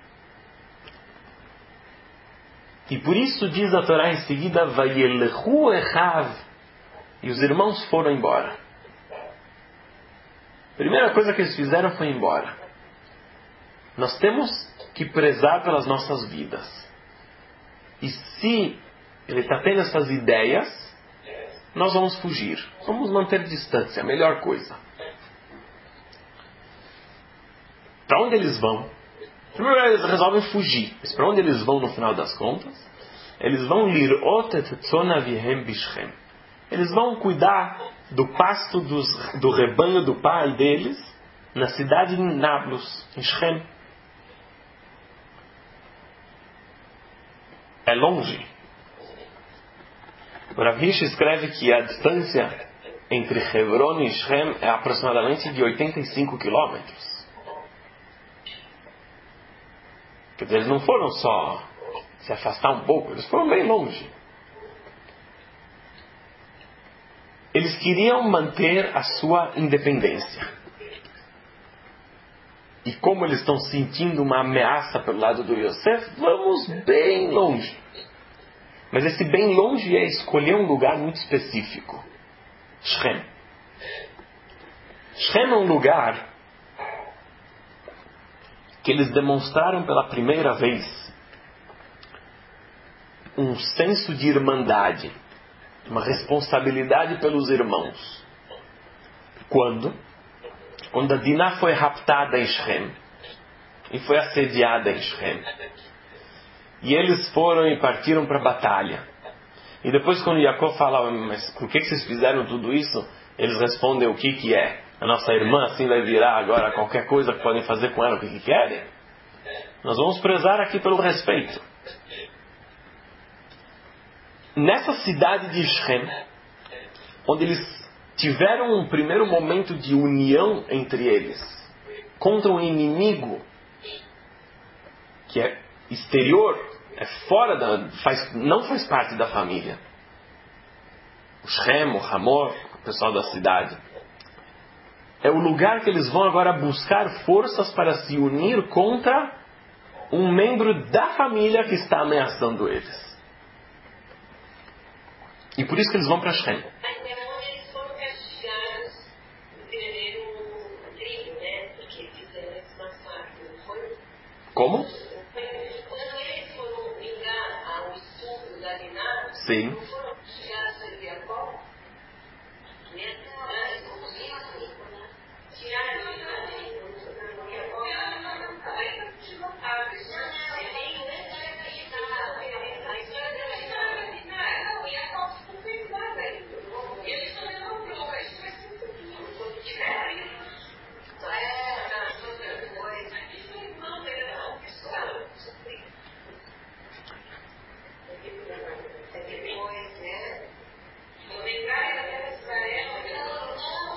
E por isso diz a Torá em seguida, Vayelechu echav, e os irmãos foram embora. A primeira coisa que eles fizeram foi ir embora. Nós temos que prezar pelas nossas vidas. E se ele está tendo essas ideias, nós vamos fugir. Vamos manter distância, a melhor coisa. Para onde eles vão? Primeiro eles resolvem fugir. Mas para onde eles vão no final das contas? Eles vão lirot et tzonavihem bishchem. Eles vão cuidar do pasto dos, do rebanho do pai deles na cidade de Nablus, em Shem. É longe. O Rav Hirsch escreve que a distância entre Hebron e Shem é aproximadamente de oitenta e cinco quilômetros. Quer dizer, eles não foram só se afastar um pouco, eles foram bem longe. Eles queriam manter a sua independência. E como eles estão sentindo uma ameaça pelo lado do Yosef, vamos bem longe. Mas esse bem longe é escolher um lugar muito específico. Shem. Shem é um lugar que eles demonstraram pela primeira vez um senso de irmandade, uma responsabilidade pelos irmãos. Quando? Quando a Diná foi raptada em Shem e foi assediada em Shem. E eles foram e partiram para a batalha. E depois quando Yaakov fala, mas por que vocês fizeram tudo isso? Eles respondem o que que é. A nossa irmã assim vai virar agora qualquer coisa que podem fazer com ela o que, que querem. Nós vamos prezar aqui pelo respeito. Nessa cidade de Shem, onde eles tiveram um primeiro momento de união entre eles, contra um inimigo que é exterior, é fora da, faz, não faz parte da família. O Shem, o Hamor, o pessoal da cidade. É o lugar que eles vão agora buscar forças para se unir contra um membro da família que está ameaçando eles. E por isso que eles vão para Shem. Eles foram castigados por terem um trigo, né? Porque fizeram esse massacre, não foi? Como? Quando eles foram vingar ao estupro da Diná, Sim. não foram castigados por Jacob? Tiraram a Diná de Jacob. Aí continuou a pessoa. A história da Diná, o Jacob não fez nada ainda. Eles também não viram, mas faz sentido. Quando tiverem, é, as outras coisas, isso é irmão, era uma pessoa. Depois, né? Vou lembrar daquela Israel, ela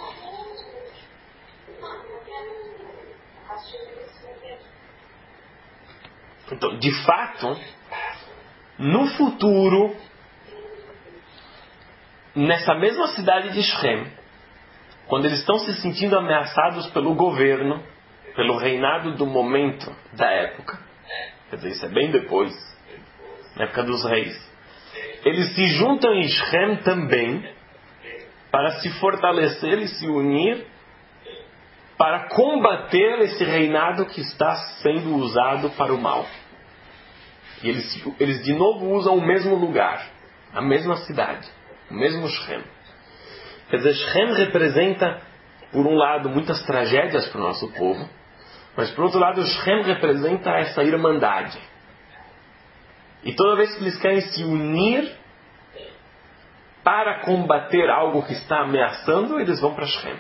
Então, de fato, no futuro, nessa mesma cidade de Shem, quando eles estão se sentindo ameaçados pelo governo, pelo reinado do momento da época, quer dizer, isso é bem depois, na época dos reis, eles se juntam em Shem também para se fortalecer e se unir para combater esse reinado que está sendo usado para o mal. E eles, eles de novo usam o mesmo lugar, a mesma cidade, o mesmo Shem. Quer dizer, Shem representa, por um lado, muitas tragédias para o nosso povo, mas por outro lado, Shem representa essa irmandade. E toda vez que eles querem se unir para combater algo que está ameaçando, eles vão para Shem.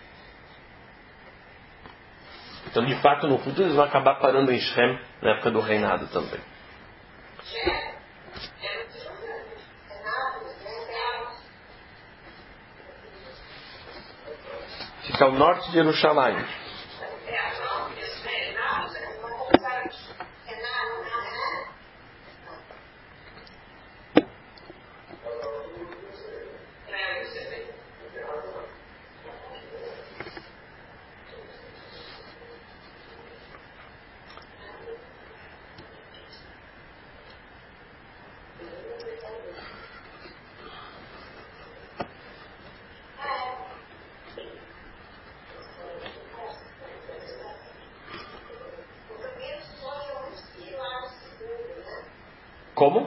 Então, de fato, no futuro, eles vão acabar parando em Shem na época do reinado também. Fica ao norte de Jerusalém. Como?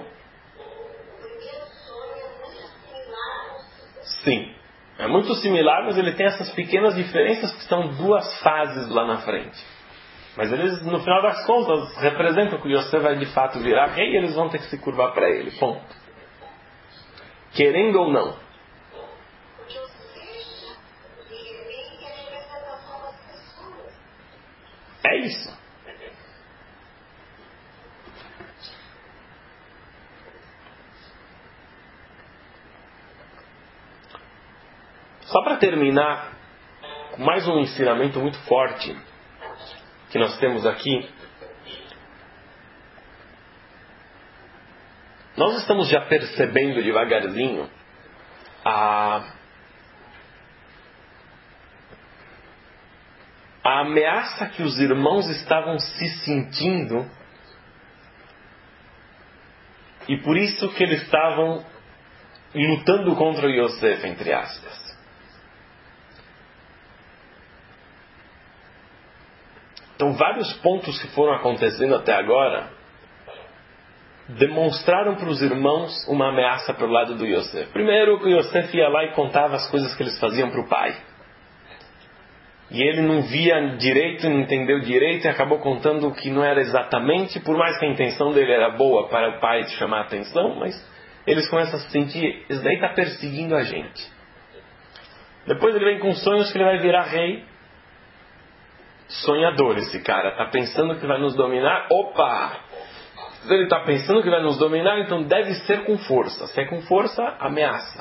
Sim. É muito similar, mas ele tem essas pequenas diferenças que são duas fases lá na frente. Mas eles, no final das contas, representam que Yosef vai de fato virar rei e eles vão ter que se curvar para ele. Ponto. Querendo ou não. É isso. Só para terminar, com mais um ensinamento muito forte que nós temos aqui. Nós estamos já percebendo devagarzinho a, a ameaça que os irmãos estavam se sentindo e por isso que eles estavam lutando contra Yosef, entre aspas. Então, vários pontos que foram acontecendo até agora demonstraram para os irmãos uma ameaça pelo lado do Yosef. Primeiro, que o Yosef ia lá e contava as coisas que eles faziam para o pai. E ele não via direito, não entendeu direito e acabou contando o que não era exatamente, por mais que a intenção dele era boa para o pai chamar a atenção, mas eles começam a se sentir, isso daí está perseguindo a gente. Depois ele vem com sonhos que ele vai virar rei. Sonhador esse cara, está pensando que vai nos dominar. Opa! Se ele está pensando que vai nos dominar, então deve ser com força. Se é com força, ameaça.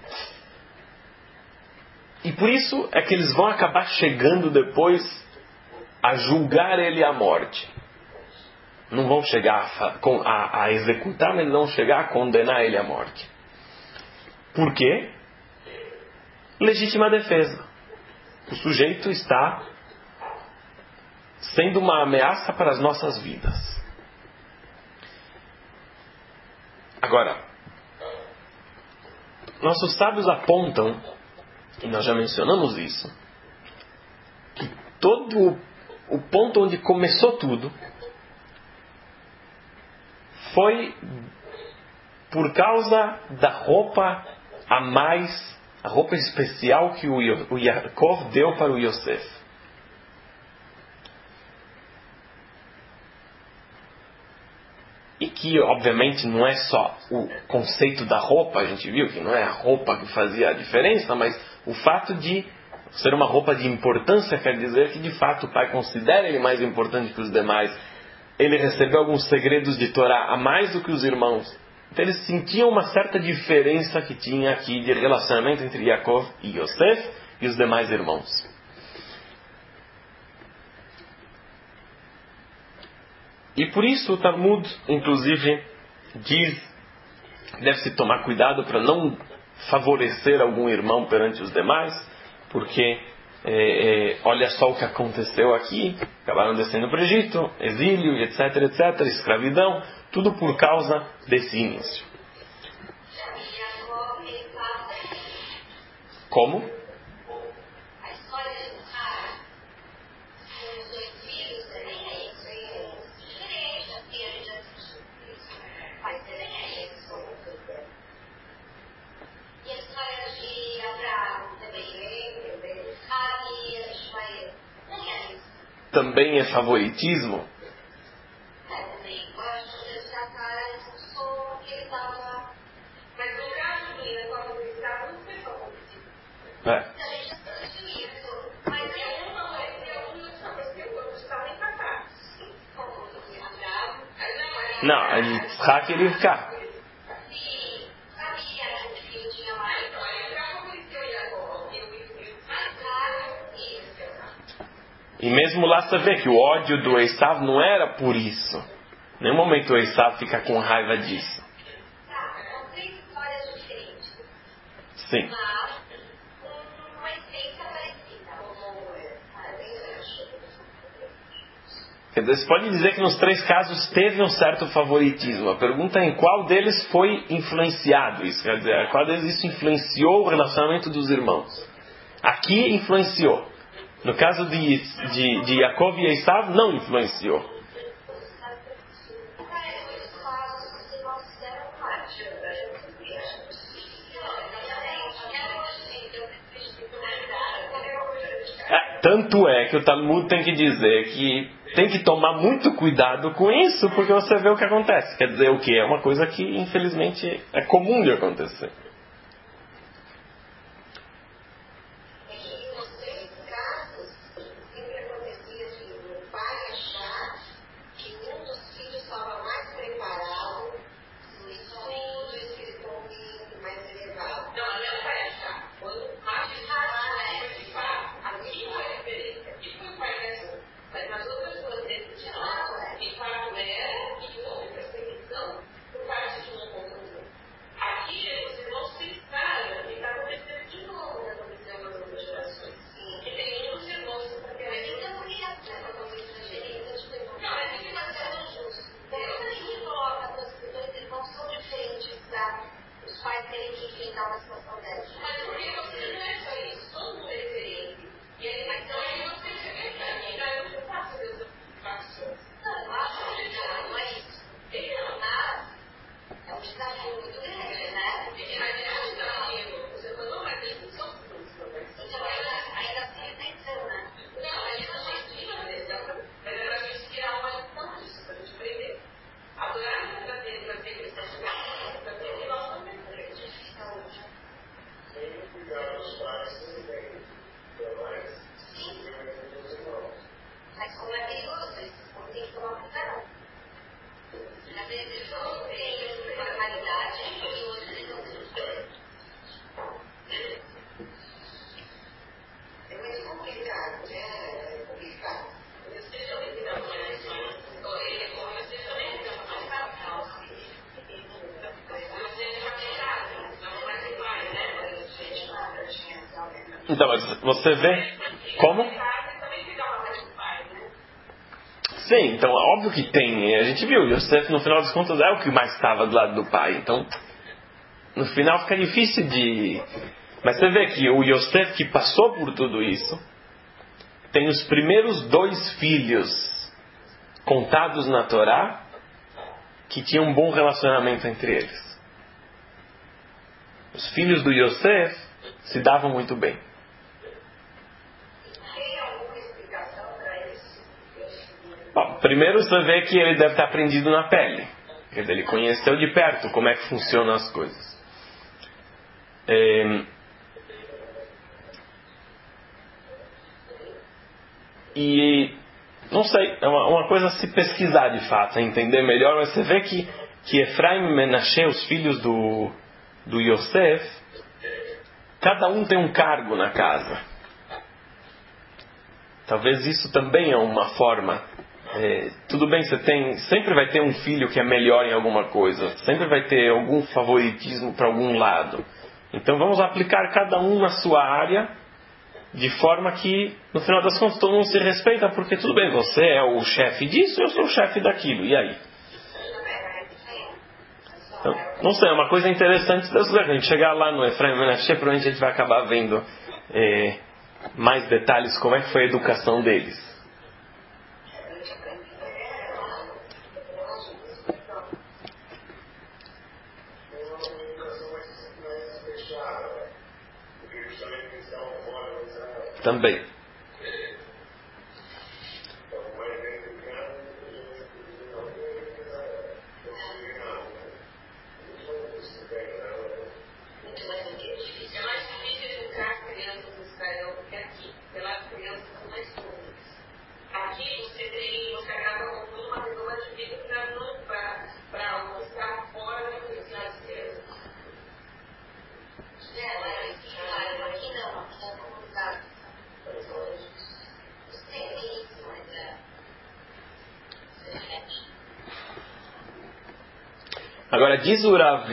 E por isso é que eles vão acabar chegando depois a julgar ele à morte. Não vão chegar a, a, a executar, mas vão chegar a condenar ele à morte. Por quê? Legítima defesa. O sujeito está sendo uma ameaça para as nossas vidas. Agora, nossos sábios apontam, e nós já mencionamos isso, que todo o ponto onde começou tudo foi por causa da roupa a mais, a roupa especial que o Yaakov deu para o Yosef. E que, obviamente, não é só o conceito da roupa, a gente viu que não é a roupa que fazia a diferença, mas o fato de ser uma roupa de importância quer dizer que, de fato, o pai considera ele mais importante que os demais. Ele recebeu alguns segredos de Torá a mais do que os irmãos. Então, eles sentiam uma certa diferença que tinha aqui de relacionamento entre Yaakov e Yosef e os demais irmãos. E por isso o Talmud, inclusive, diz que deve-se tomar cuidado para não favorecer algum irmão perante os demais, porque é, é, olha só o que aconteceu aqui, acabaram descendo para o Egito, exílio, etc, etc, escravidão, tudo por causa desse início. Como? Também é favoritismo? É. Não, a Yitzhak ele ficar. E mesmo lá você vê que o ódio do Esav não era por isso. Em nenhum momento o Esav fica com raiva disso. Sim. Quer dizer, você pode dizer que nos três casos teve um certo favoritismo. A pergunta é em qual deles foi influenciado isso. Quer dizer, qual deles isso influenciou o relacionamento dos irmãos. Aqui influenciou. No caso de, de, de Yaakov e Esav, não influenciou. É, tanto é que o Talmud tem que dizer que tem que tomar muito cuidado com isso, porque você vê o que acontece. Quer dizer, o que? É uma coisa que, infelizmente, é comum de acontecer. Então, mas você vê como? Sim, então óbvio que tem. A gente viu, Yosef no final das contas é o que mais estava do lado do pai. Então, no final fica difícil de... Mas você vê que o Yosef que passou por tudo isso, tem os primeiros dois filhos contados na Torá que tinham um bom relacionamento entre eles. Os filhos do Yosef se davam muito bem. Bom, primeiro você vê que ele deve ter aprendido na pele. Quer dizer, ele conheceu de perto como é que funcionam as coisas. É... E não sei, é uma, uma coisa a se pesquisar de fato, a entender melhor, mas você vê que, que Efraim e Menashe, os filhos do, do Yosef, cada um tem um cargo na casa. Talvez isso também é uma forma... É, tudo bem, você tem, sempre vai ter um filho que é melhor em alguma coisa, sempre vai ter algum favoritismo para algum lado. Então vamos aplicar cada um na sua área de forma que, no final das contas, todo mundo se respeita, porque tudo bem, você é o chefe disso, eu sou o chefe daquilo, e aí? Então, não sei, é uma coisa interessante das coisas. A gente chegar lá no Efraim Menashe, provavelmente a gente vai acabar vendo é, mais detalhes como é que foi a educação deles. Também. Agora diz o Rav,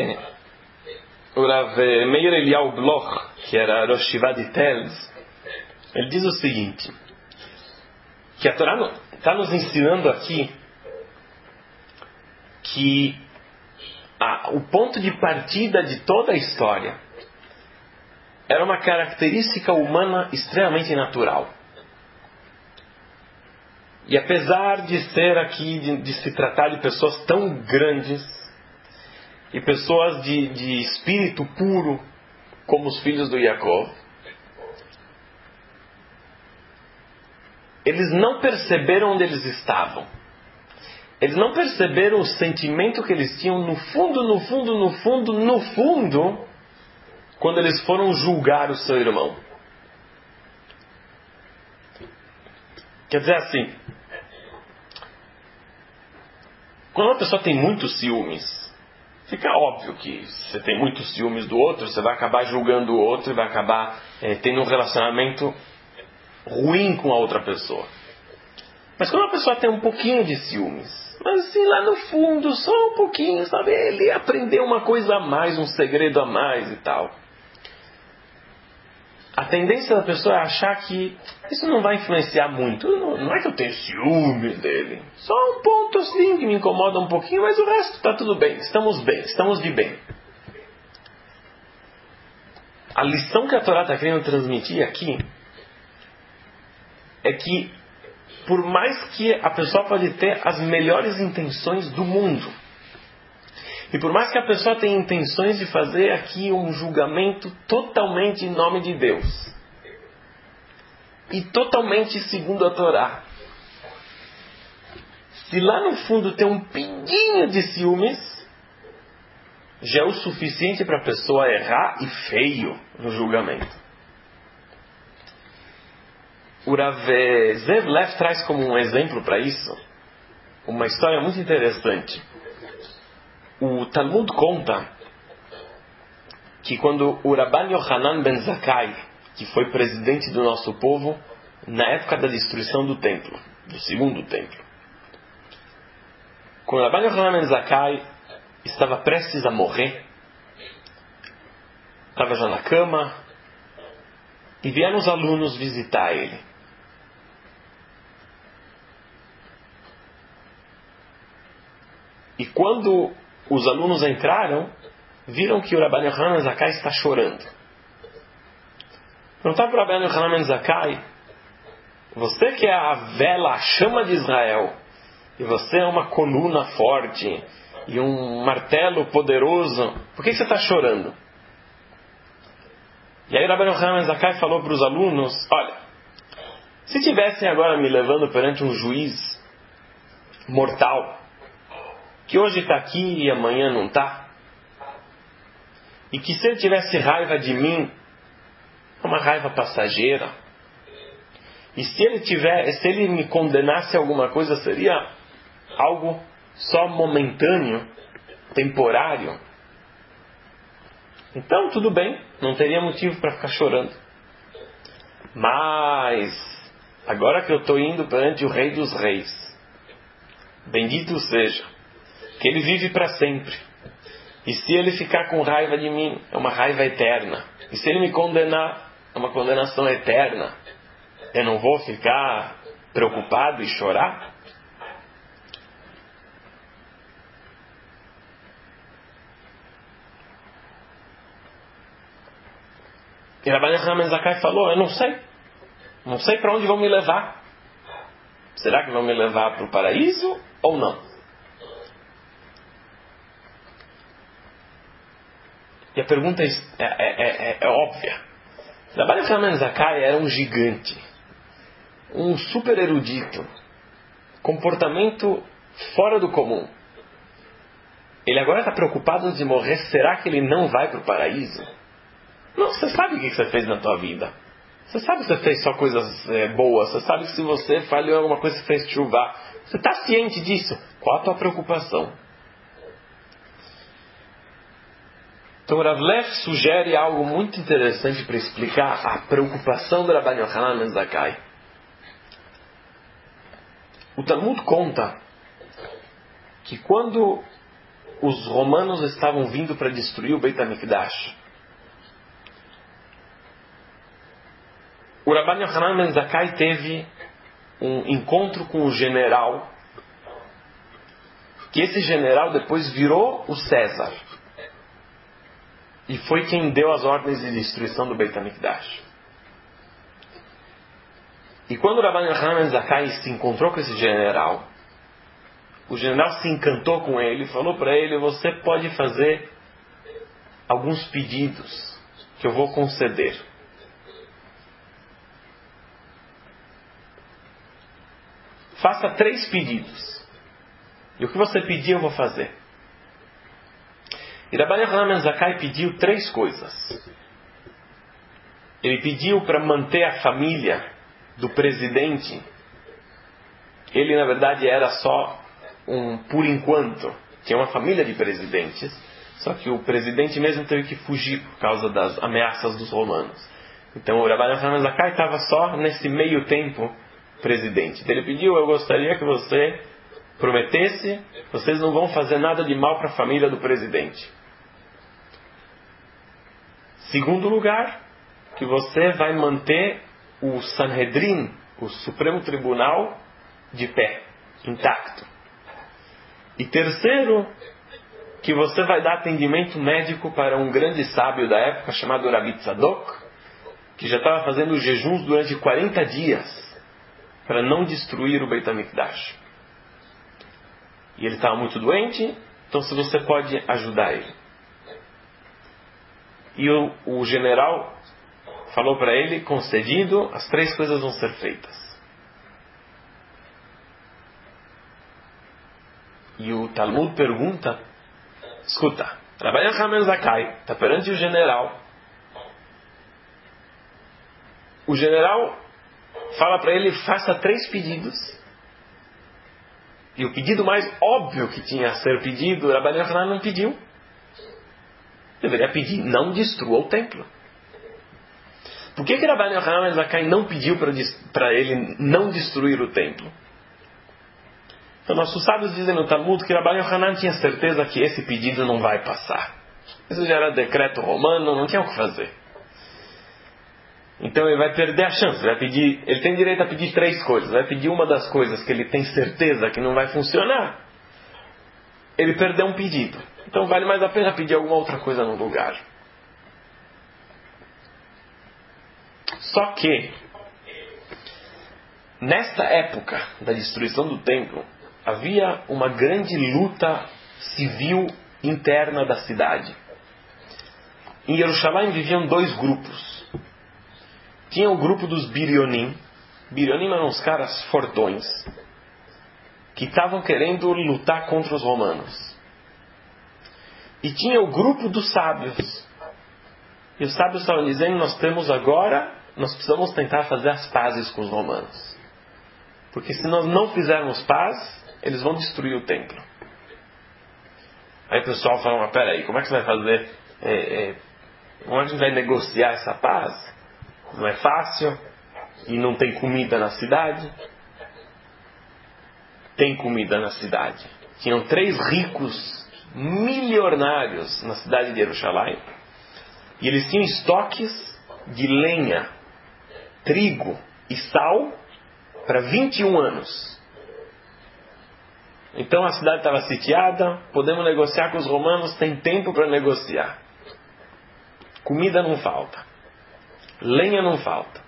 o Rav Meir Eliyahu Bloch, que era Rosh Yeshiva de Telz, ele diz o seguinte, que a Torá está nos ensinando aqui que a, o ponto de partida de toda a história era uma característica humana extremamente natural. E apesar de ser aqui, de, de se tratar de pessoas tão grandes, e pessoas de, de espírito puro, como os filhos do Yaakov, eles não perceberam onde eles estavam. Eles não perceberam o sentimento que eles tinham no fundo, no fundo, no fundo, no fundo, quando eles foram julgar o seu irmão. Quer dizer assim, quando uma pessoa tem muitos ciúmes, fica óbvio que você tem muitos ciúmes do outro, você vai acabar julgando o outro e vai acabar é, tendo um relacionamento ruim com a outra pessoa. Mas quando a pessoa tem um pouquinho de ciúmes, mas assim lá no fundo, só um pouquinho, sabe? Ele aprendeu uma coisa a mais, um segredo a mais e tal. A tendência da pessoa é achar que isso não vai influenciar muito. Não, não é que eu tenho ciúmes dele. Só um ponto assim que me incomoda um pouquinho, mas o resto está tudo bem. Estamos bem, estamos de bem. A lição que a Torá está querendo transmitir aqui é que, por mais que a pessoa pode ter as melhores intenções do mundo, e por mais que a pessoa tenha intenções de fazer aqui um julgamento totalmente em nome de Deus, e totalmente segundo a Torá, se lá no fundo tem um pinguinho de ciúmes, já é o suficiente para a pessoa errar e feio no julgamento. O Rav Zev Lev traz como um exemplo para isso uma história muito interessante. O Talmud conta que quando o Rabban Yohanan ben Zakkai, que foi presidente do nosso povo na época da destruição do templo, do segundo templo, quando o Rabban Yohanan ben Zakkai estava prestes a morrer, estava já na cama, e vieram os alunos visitar ele. E quando os alunos entraram, viram que o Rabban Yohanan ben Zakkai está chorando. Perguntaram para o Rabban Yohanan ben Zakkai: você que é a vela, a chama de Israel, e você é uma coluna forte e um martelo poderoso, por que você está chorando? E aí o Rabban Yohanan ben Zakkai falou para os alunos: olha, se tivessem agora me levando perante um juiz mortal, que hoje está aqui e amanhã não está, e que se ele tivesse raiva de mim, é uma raiva passageira, e se ele tiver, se ele me condenasse a alguma coisa, seria algo só momentâneo, temporário, então tudo bem, não teria motivo para ficar chorando. Mas agora que eu estou indo perante o Rei dos Reis, bendito seja, que ele vive para sempre, e se ele ficar com raiva de mim, é uma raiva eterna, e se ele me condenar, é uma condenação eterna. Eu não vou ficar preocupado e chorar? E Rabbi Yochanan ben Zakkai falou, eu não sei. Não sei para onde vão me levar. Será que vão me levar para o paraíso ou não? E a pergunta é, é, é, é óbvia. Rabbi Yochanan ben Zakkai era um gigante. Um super erudito. Comportamento fora do comum. Ele agora está preocupado antes de morrer. Será que ele não vai para o paraíso? Não, você sabe o que você fez na tua vida. Você sabe que você fez só coisas é, boas. Você sabe que se você falhou alguma coisa, você fez chuva. Você está ciente disso. Qual a tua preocupação? Então Rav Lev sugere algo muito interessante para explicar a preocupação do Rabbi Yochanan ben Zakkai. O Talmud conta que quando os romanos estavam vindo para destruir o Beit HaMikdash, o Rabbi Yochanan ben Zakkai teve um encontro com o general, que esse general depois virou o César. E foi quem deu as ordens de destruição do Beit HaMikdash. E quando o Rabbi Yochanan ben Zakkai se encontrou com esse general, o general se encantou com ele e falou para ele, você pode fazer alguns pedidos que eu vou conceder. Faça três pedidos. E o que você pedir eu vou fazer. E Rabbi Yochanan ben Zakkai pediu três coisas. Ele pediu para manter a família do presidente. Ele, na verdade, era só um por enquanto. Tinha uma família de presidentes. Só que o presidente mesmo teve que fugir por causa das ameaças dos romanos. Então o Rabbi Yochanan ben Zakkai estava só nesse meio tempo presidente. Então ele pediu, eu gostaria que você prometesse, vocês não vão fazer nada de mal para a família do presidente. Segundo lugar, que você vai manter o Sanhedrin, o Supremo Tribunal, de pé, intacto. E terceiro, que você vai dar atendimento médico para um grande sábio da época chamado Rabi Tzadok, que já estava fazendo jejuns durante quarenta dias para não destruir o Beit HaMikdash. E ele estava muito doente, então se você pode ajudar ele. E o, o general falou para ele, concedido, as três coisas vão ser feitas. E o Talmud pergunta, escuta, Rabbi Yochanan ben Zakkai está perante o general. O general fala para ele, faça três pedidos. E o pedido mais óbvio que tinha a ser pedido, Rabbi Yochanan não pediu. Deveria pedir, não destrua o templo. Por que que Rabbi Yochanan ben Zakkai não pediu para ele não destruir o templo? Então nossos sábios dizem no Talmud que Rabbi Yochanan tinha certeza que esse pedido não vai passar. Isso já era decreto romano, não tinha o que fazer. Então ele vai perder a chance. Vai pedir, ele tem direito a pedir três coisas. Vai pedir uma das coisas que ele tem certeza que não vai funcionar. Ele perdeu um pedido. Então vale mais a pena pedir alguma outra coisa no lugar. Só que, nesta época da destruição do templo, havia uma grande luta civil interna da cidade. Em Jerusalém viviam dois grupos. Tinha o grupo dos Birionim. Birionim eram os caras fortões que estavam querendo lutar contra os romanos. E tinha o grupo dos sábios. E os sábios estavam dizendo, nós temos agora, nós precisamos tentar fazer as pazes com os romanos. Porque se nós não fizermos paz, eles vão destruir o templo. Aí o pessoal fala, mas peraí, como é que você vai fazer? É, é, como é que a gente vai negociar essa paz? Não é fácil. E não tem comida na cidade. Tem comida na cidade. Tinham três ricos milionários na cidade de Jerusalém. E eles tinham estoques de lenha, trigo e sal para vinte e um anos. Então a cidade estava sitiada, podemos negociar com os romanos, tem tempo para negociar. Comida não falta, lenha não falta.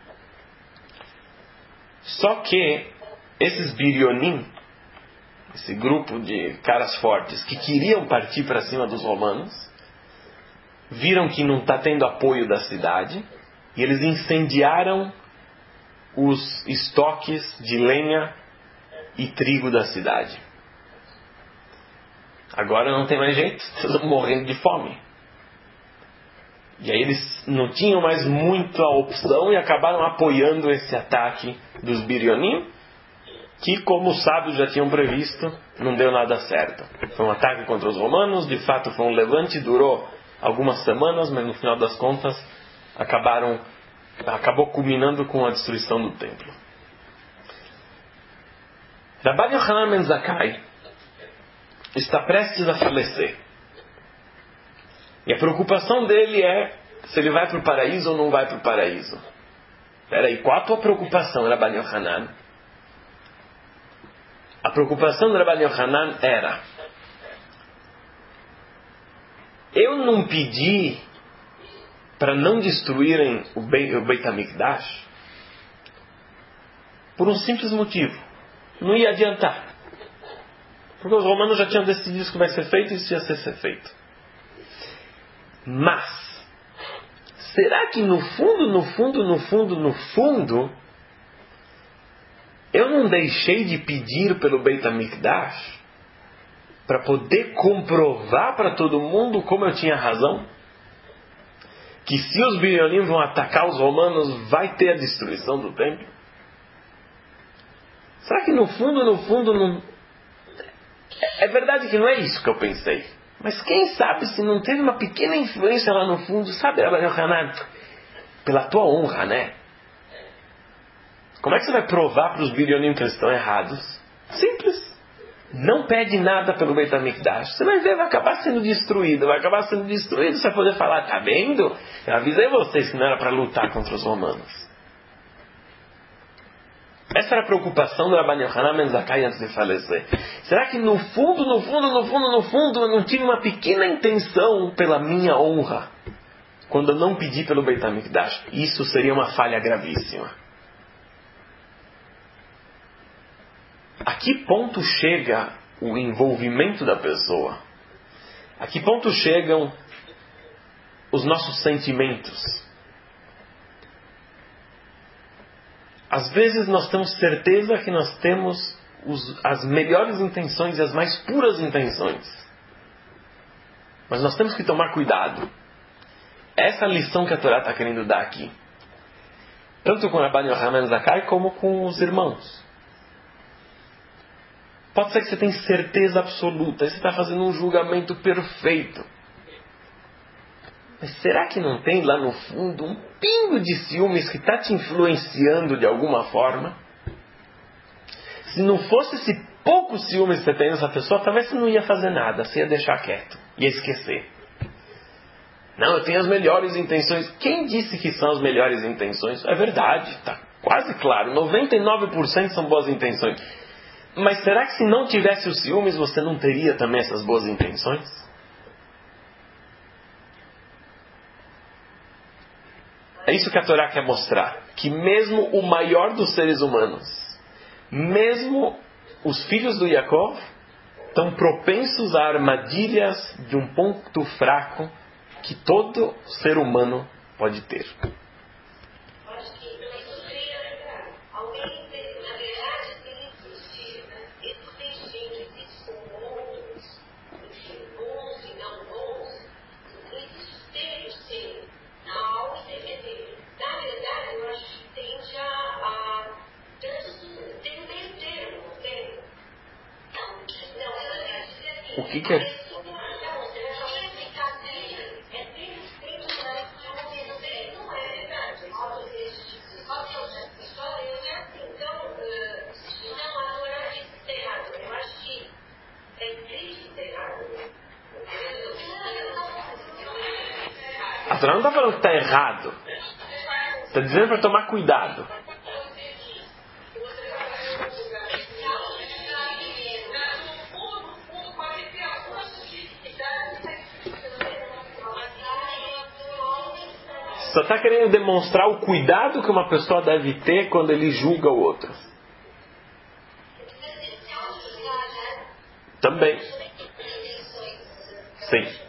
Só que esses birionim, esse grupo de caras fortes que queriam partir para cima dos romanos, viram que não está tendo apoio da cidade e eles incendiaram os estoques de lenha e trigo da cidade. Agora não tem mais jeito, estão morrendo de fome. E aí eles não tinham mais muita opção e acabaram apoiando esse ataque dos birionim, que, como os sábios já tinham previsto, não deu nada certo. Foi um ataque contra os romanos, de fato foi um levante, durou algumas semanas, mas no final das contas acabaram, acabou culminando com a destruição do templo. Rabbi Yochanan ben Zakkai está prestes a falecer. E a preocupação dele é se ele vai para o paraíso ou não vai para o paraíso. Espera aí, qual a tua preocupação, Rabbi Yochanan? A preocupação do Rabbi Yochanan era: eu não pedi para não destruírem o Beit HaMikdash por um simples motivo. Não ia adiantar. Porque os romanos já tinham decidido que vai ser feito e isso ia ser feito. Mas, será que no fundo, no fundo, no fundo, no fundo, eu não deixei de pedir pelo Beit HaMikdash para poder comprovar para todo mundo como eu tinha razão? Que se os birionim vão atacar os romanos, vai ter a destruição do templo? Será que no fundo, no fundo, não... é verdade que não é isso que eu pensei. Mas quem sabe se não teve uma pequena influência lá no fundo, sabe, Rabbi Yochanan? Pela tua honra, né? Como é que você vai provar para os birionim que eles estão errados? Simples. Não pede nada pelo Beit HaMikdash. Você vai ver, vai acabar sendo destruído. Vai acabar sendo destruído. Você vai poder falar, tá vendo? Eu avisei vocês que não era para lutar contra os romanos. Essa era a preocupação do Rabbi Yochanan ben Zakkai antes de falecer. Será que no fundo, no fundo, no fundo, no fundo, eu não tive uma pequena intenção pela minha honra quando eu não pedi pelo Beit HaMikdash? Isso seria uma falha gravíssima. A que ponto chega o envolvimento da pessoa? A que ponto chegam os nossos sentimentos? Às vezes nós temos certeza que nós temos os, as melhores intenções e as mais puras intenções. Mas nós temos que tomar cuidado. Essa é a lição que a Torá está querendo dar aqui. Tanto com Rabbi Yochanan ben Zakkai como com os irmãos. Pode ser que você tenha certeza absoluta, você está fazendo um julgamento perfeito. Mas será que não tem lá no fundo um pingo de ciúmes que está te influenciando de alguma forma? Se não fosse esse pouco ciúmes que você tem nessa pessoa, talvez você não ia fazer nada, você ia deixar quieto, ia esquecer. Não, eu tenho as melhores intenções. Quem disse que são as melhores intenções? É verdade, está quase claro, noventa e nove por cento são boas intenções. Mas será que se não tivesse os ciúmes, você não teria também essas boas intenções? É isso que a Torá quer mostrar. Que mesmo o maior dos seres humanos, mesmo os filhos do Yaakov, estão propensos a armadilhas de um ponto fraco que todo ser humano pode ter. O que, que é? A A Torá não está falando que está errado. Está dizendo para tomar cuidado. Só está querendo demonstrar o cuidado que uma pessoa deve ter quando ele julga o outro. Também. Sim.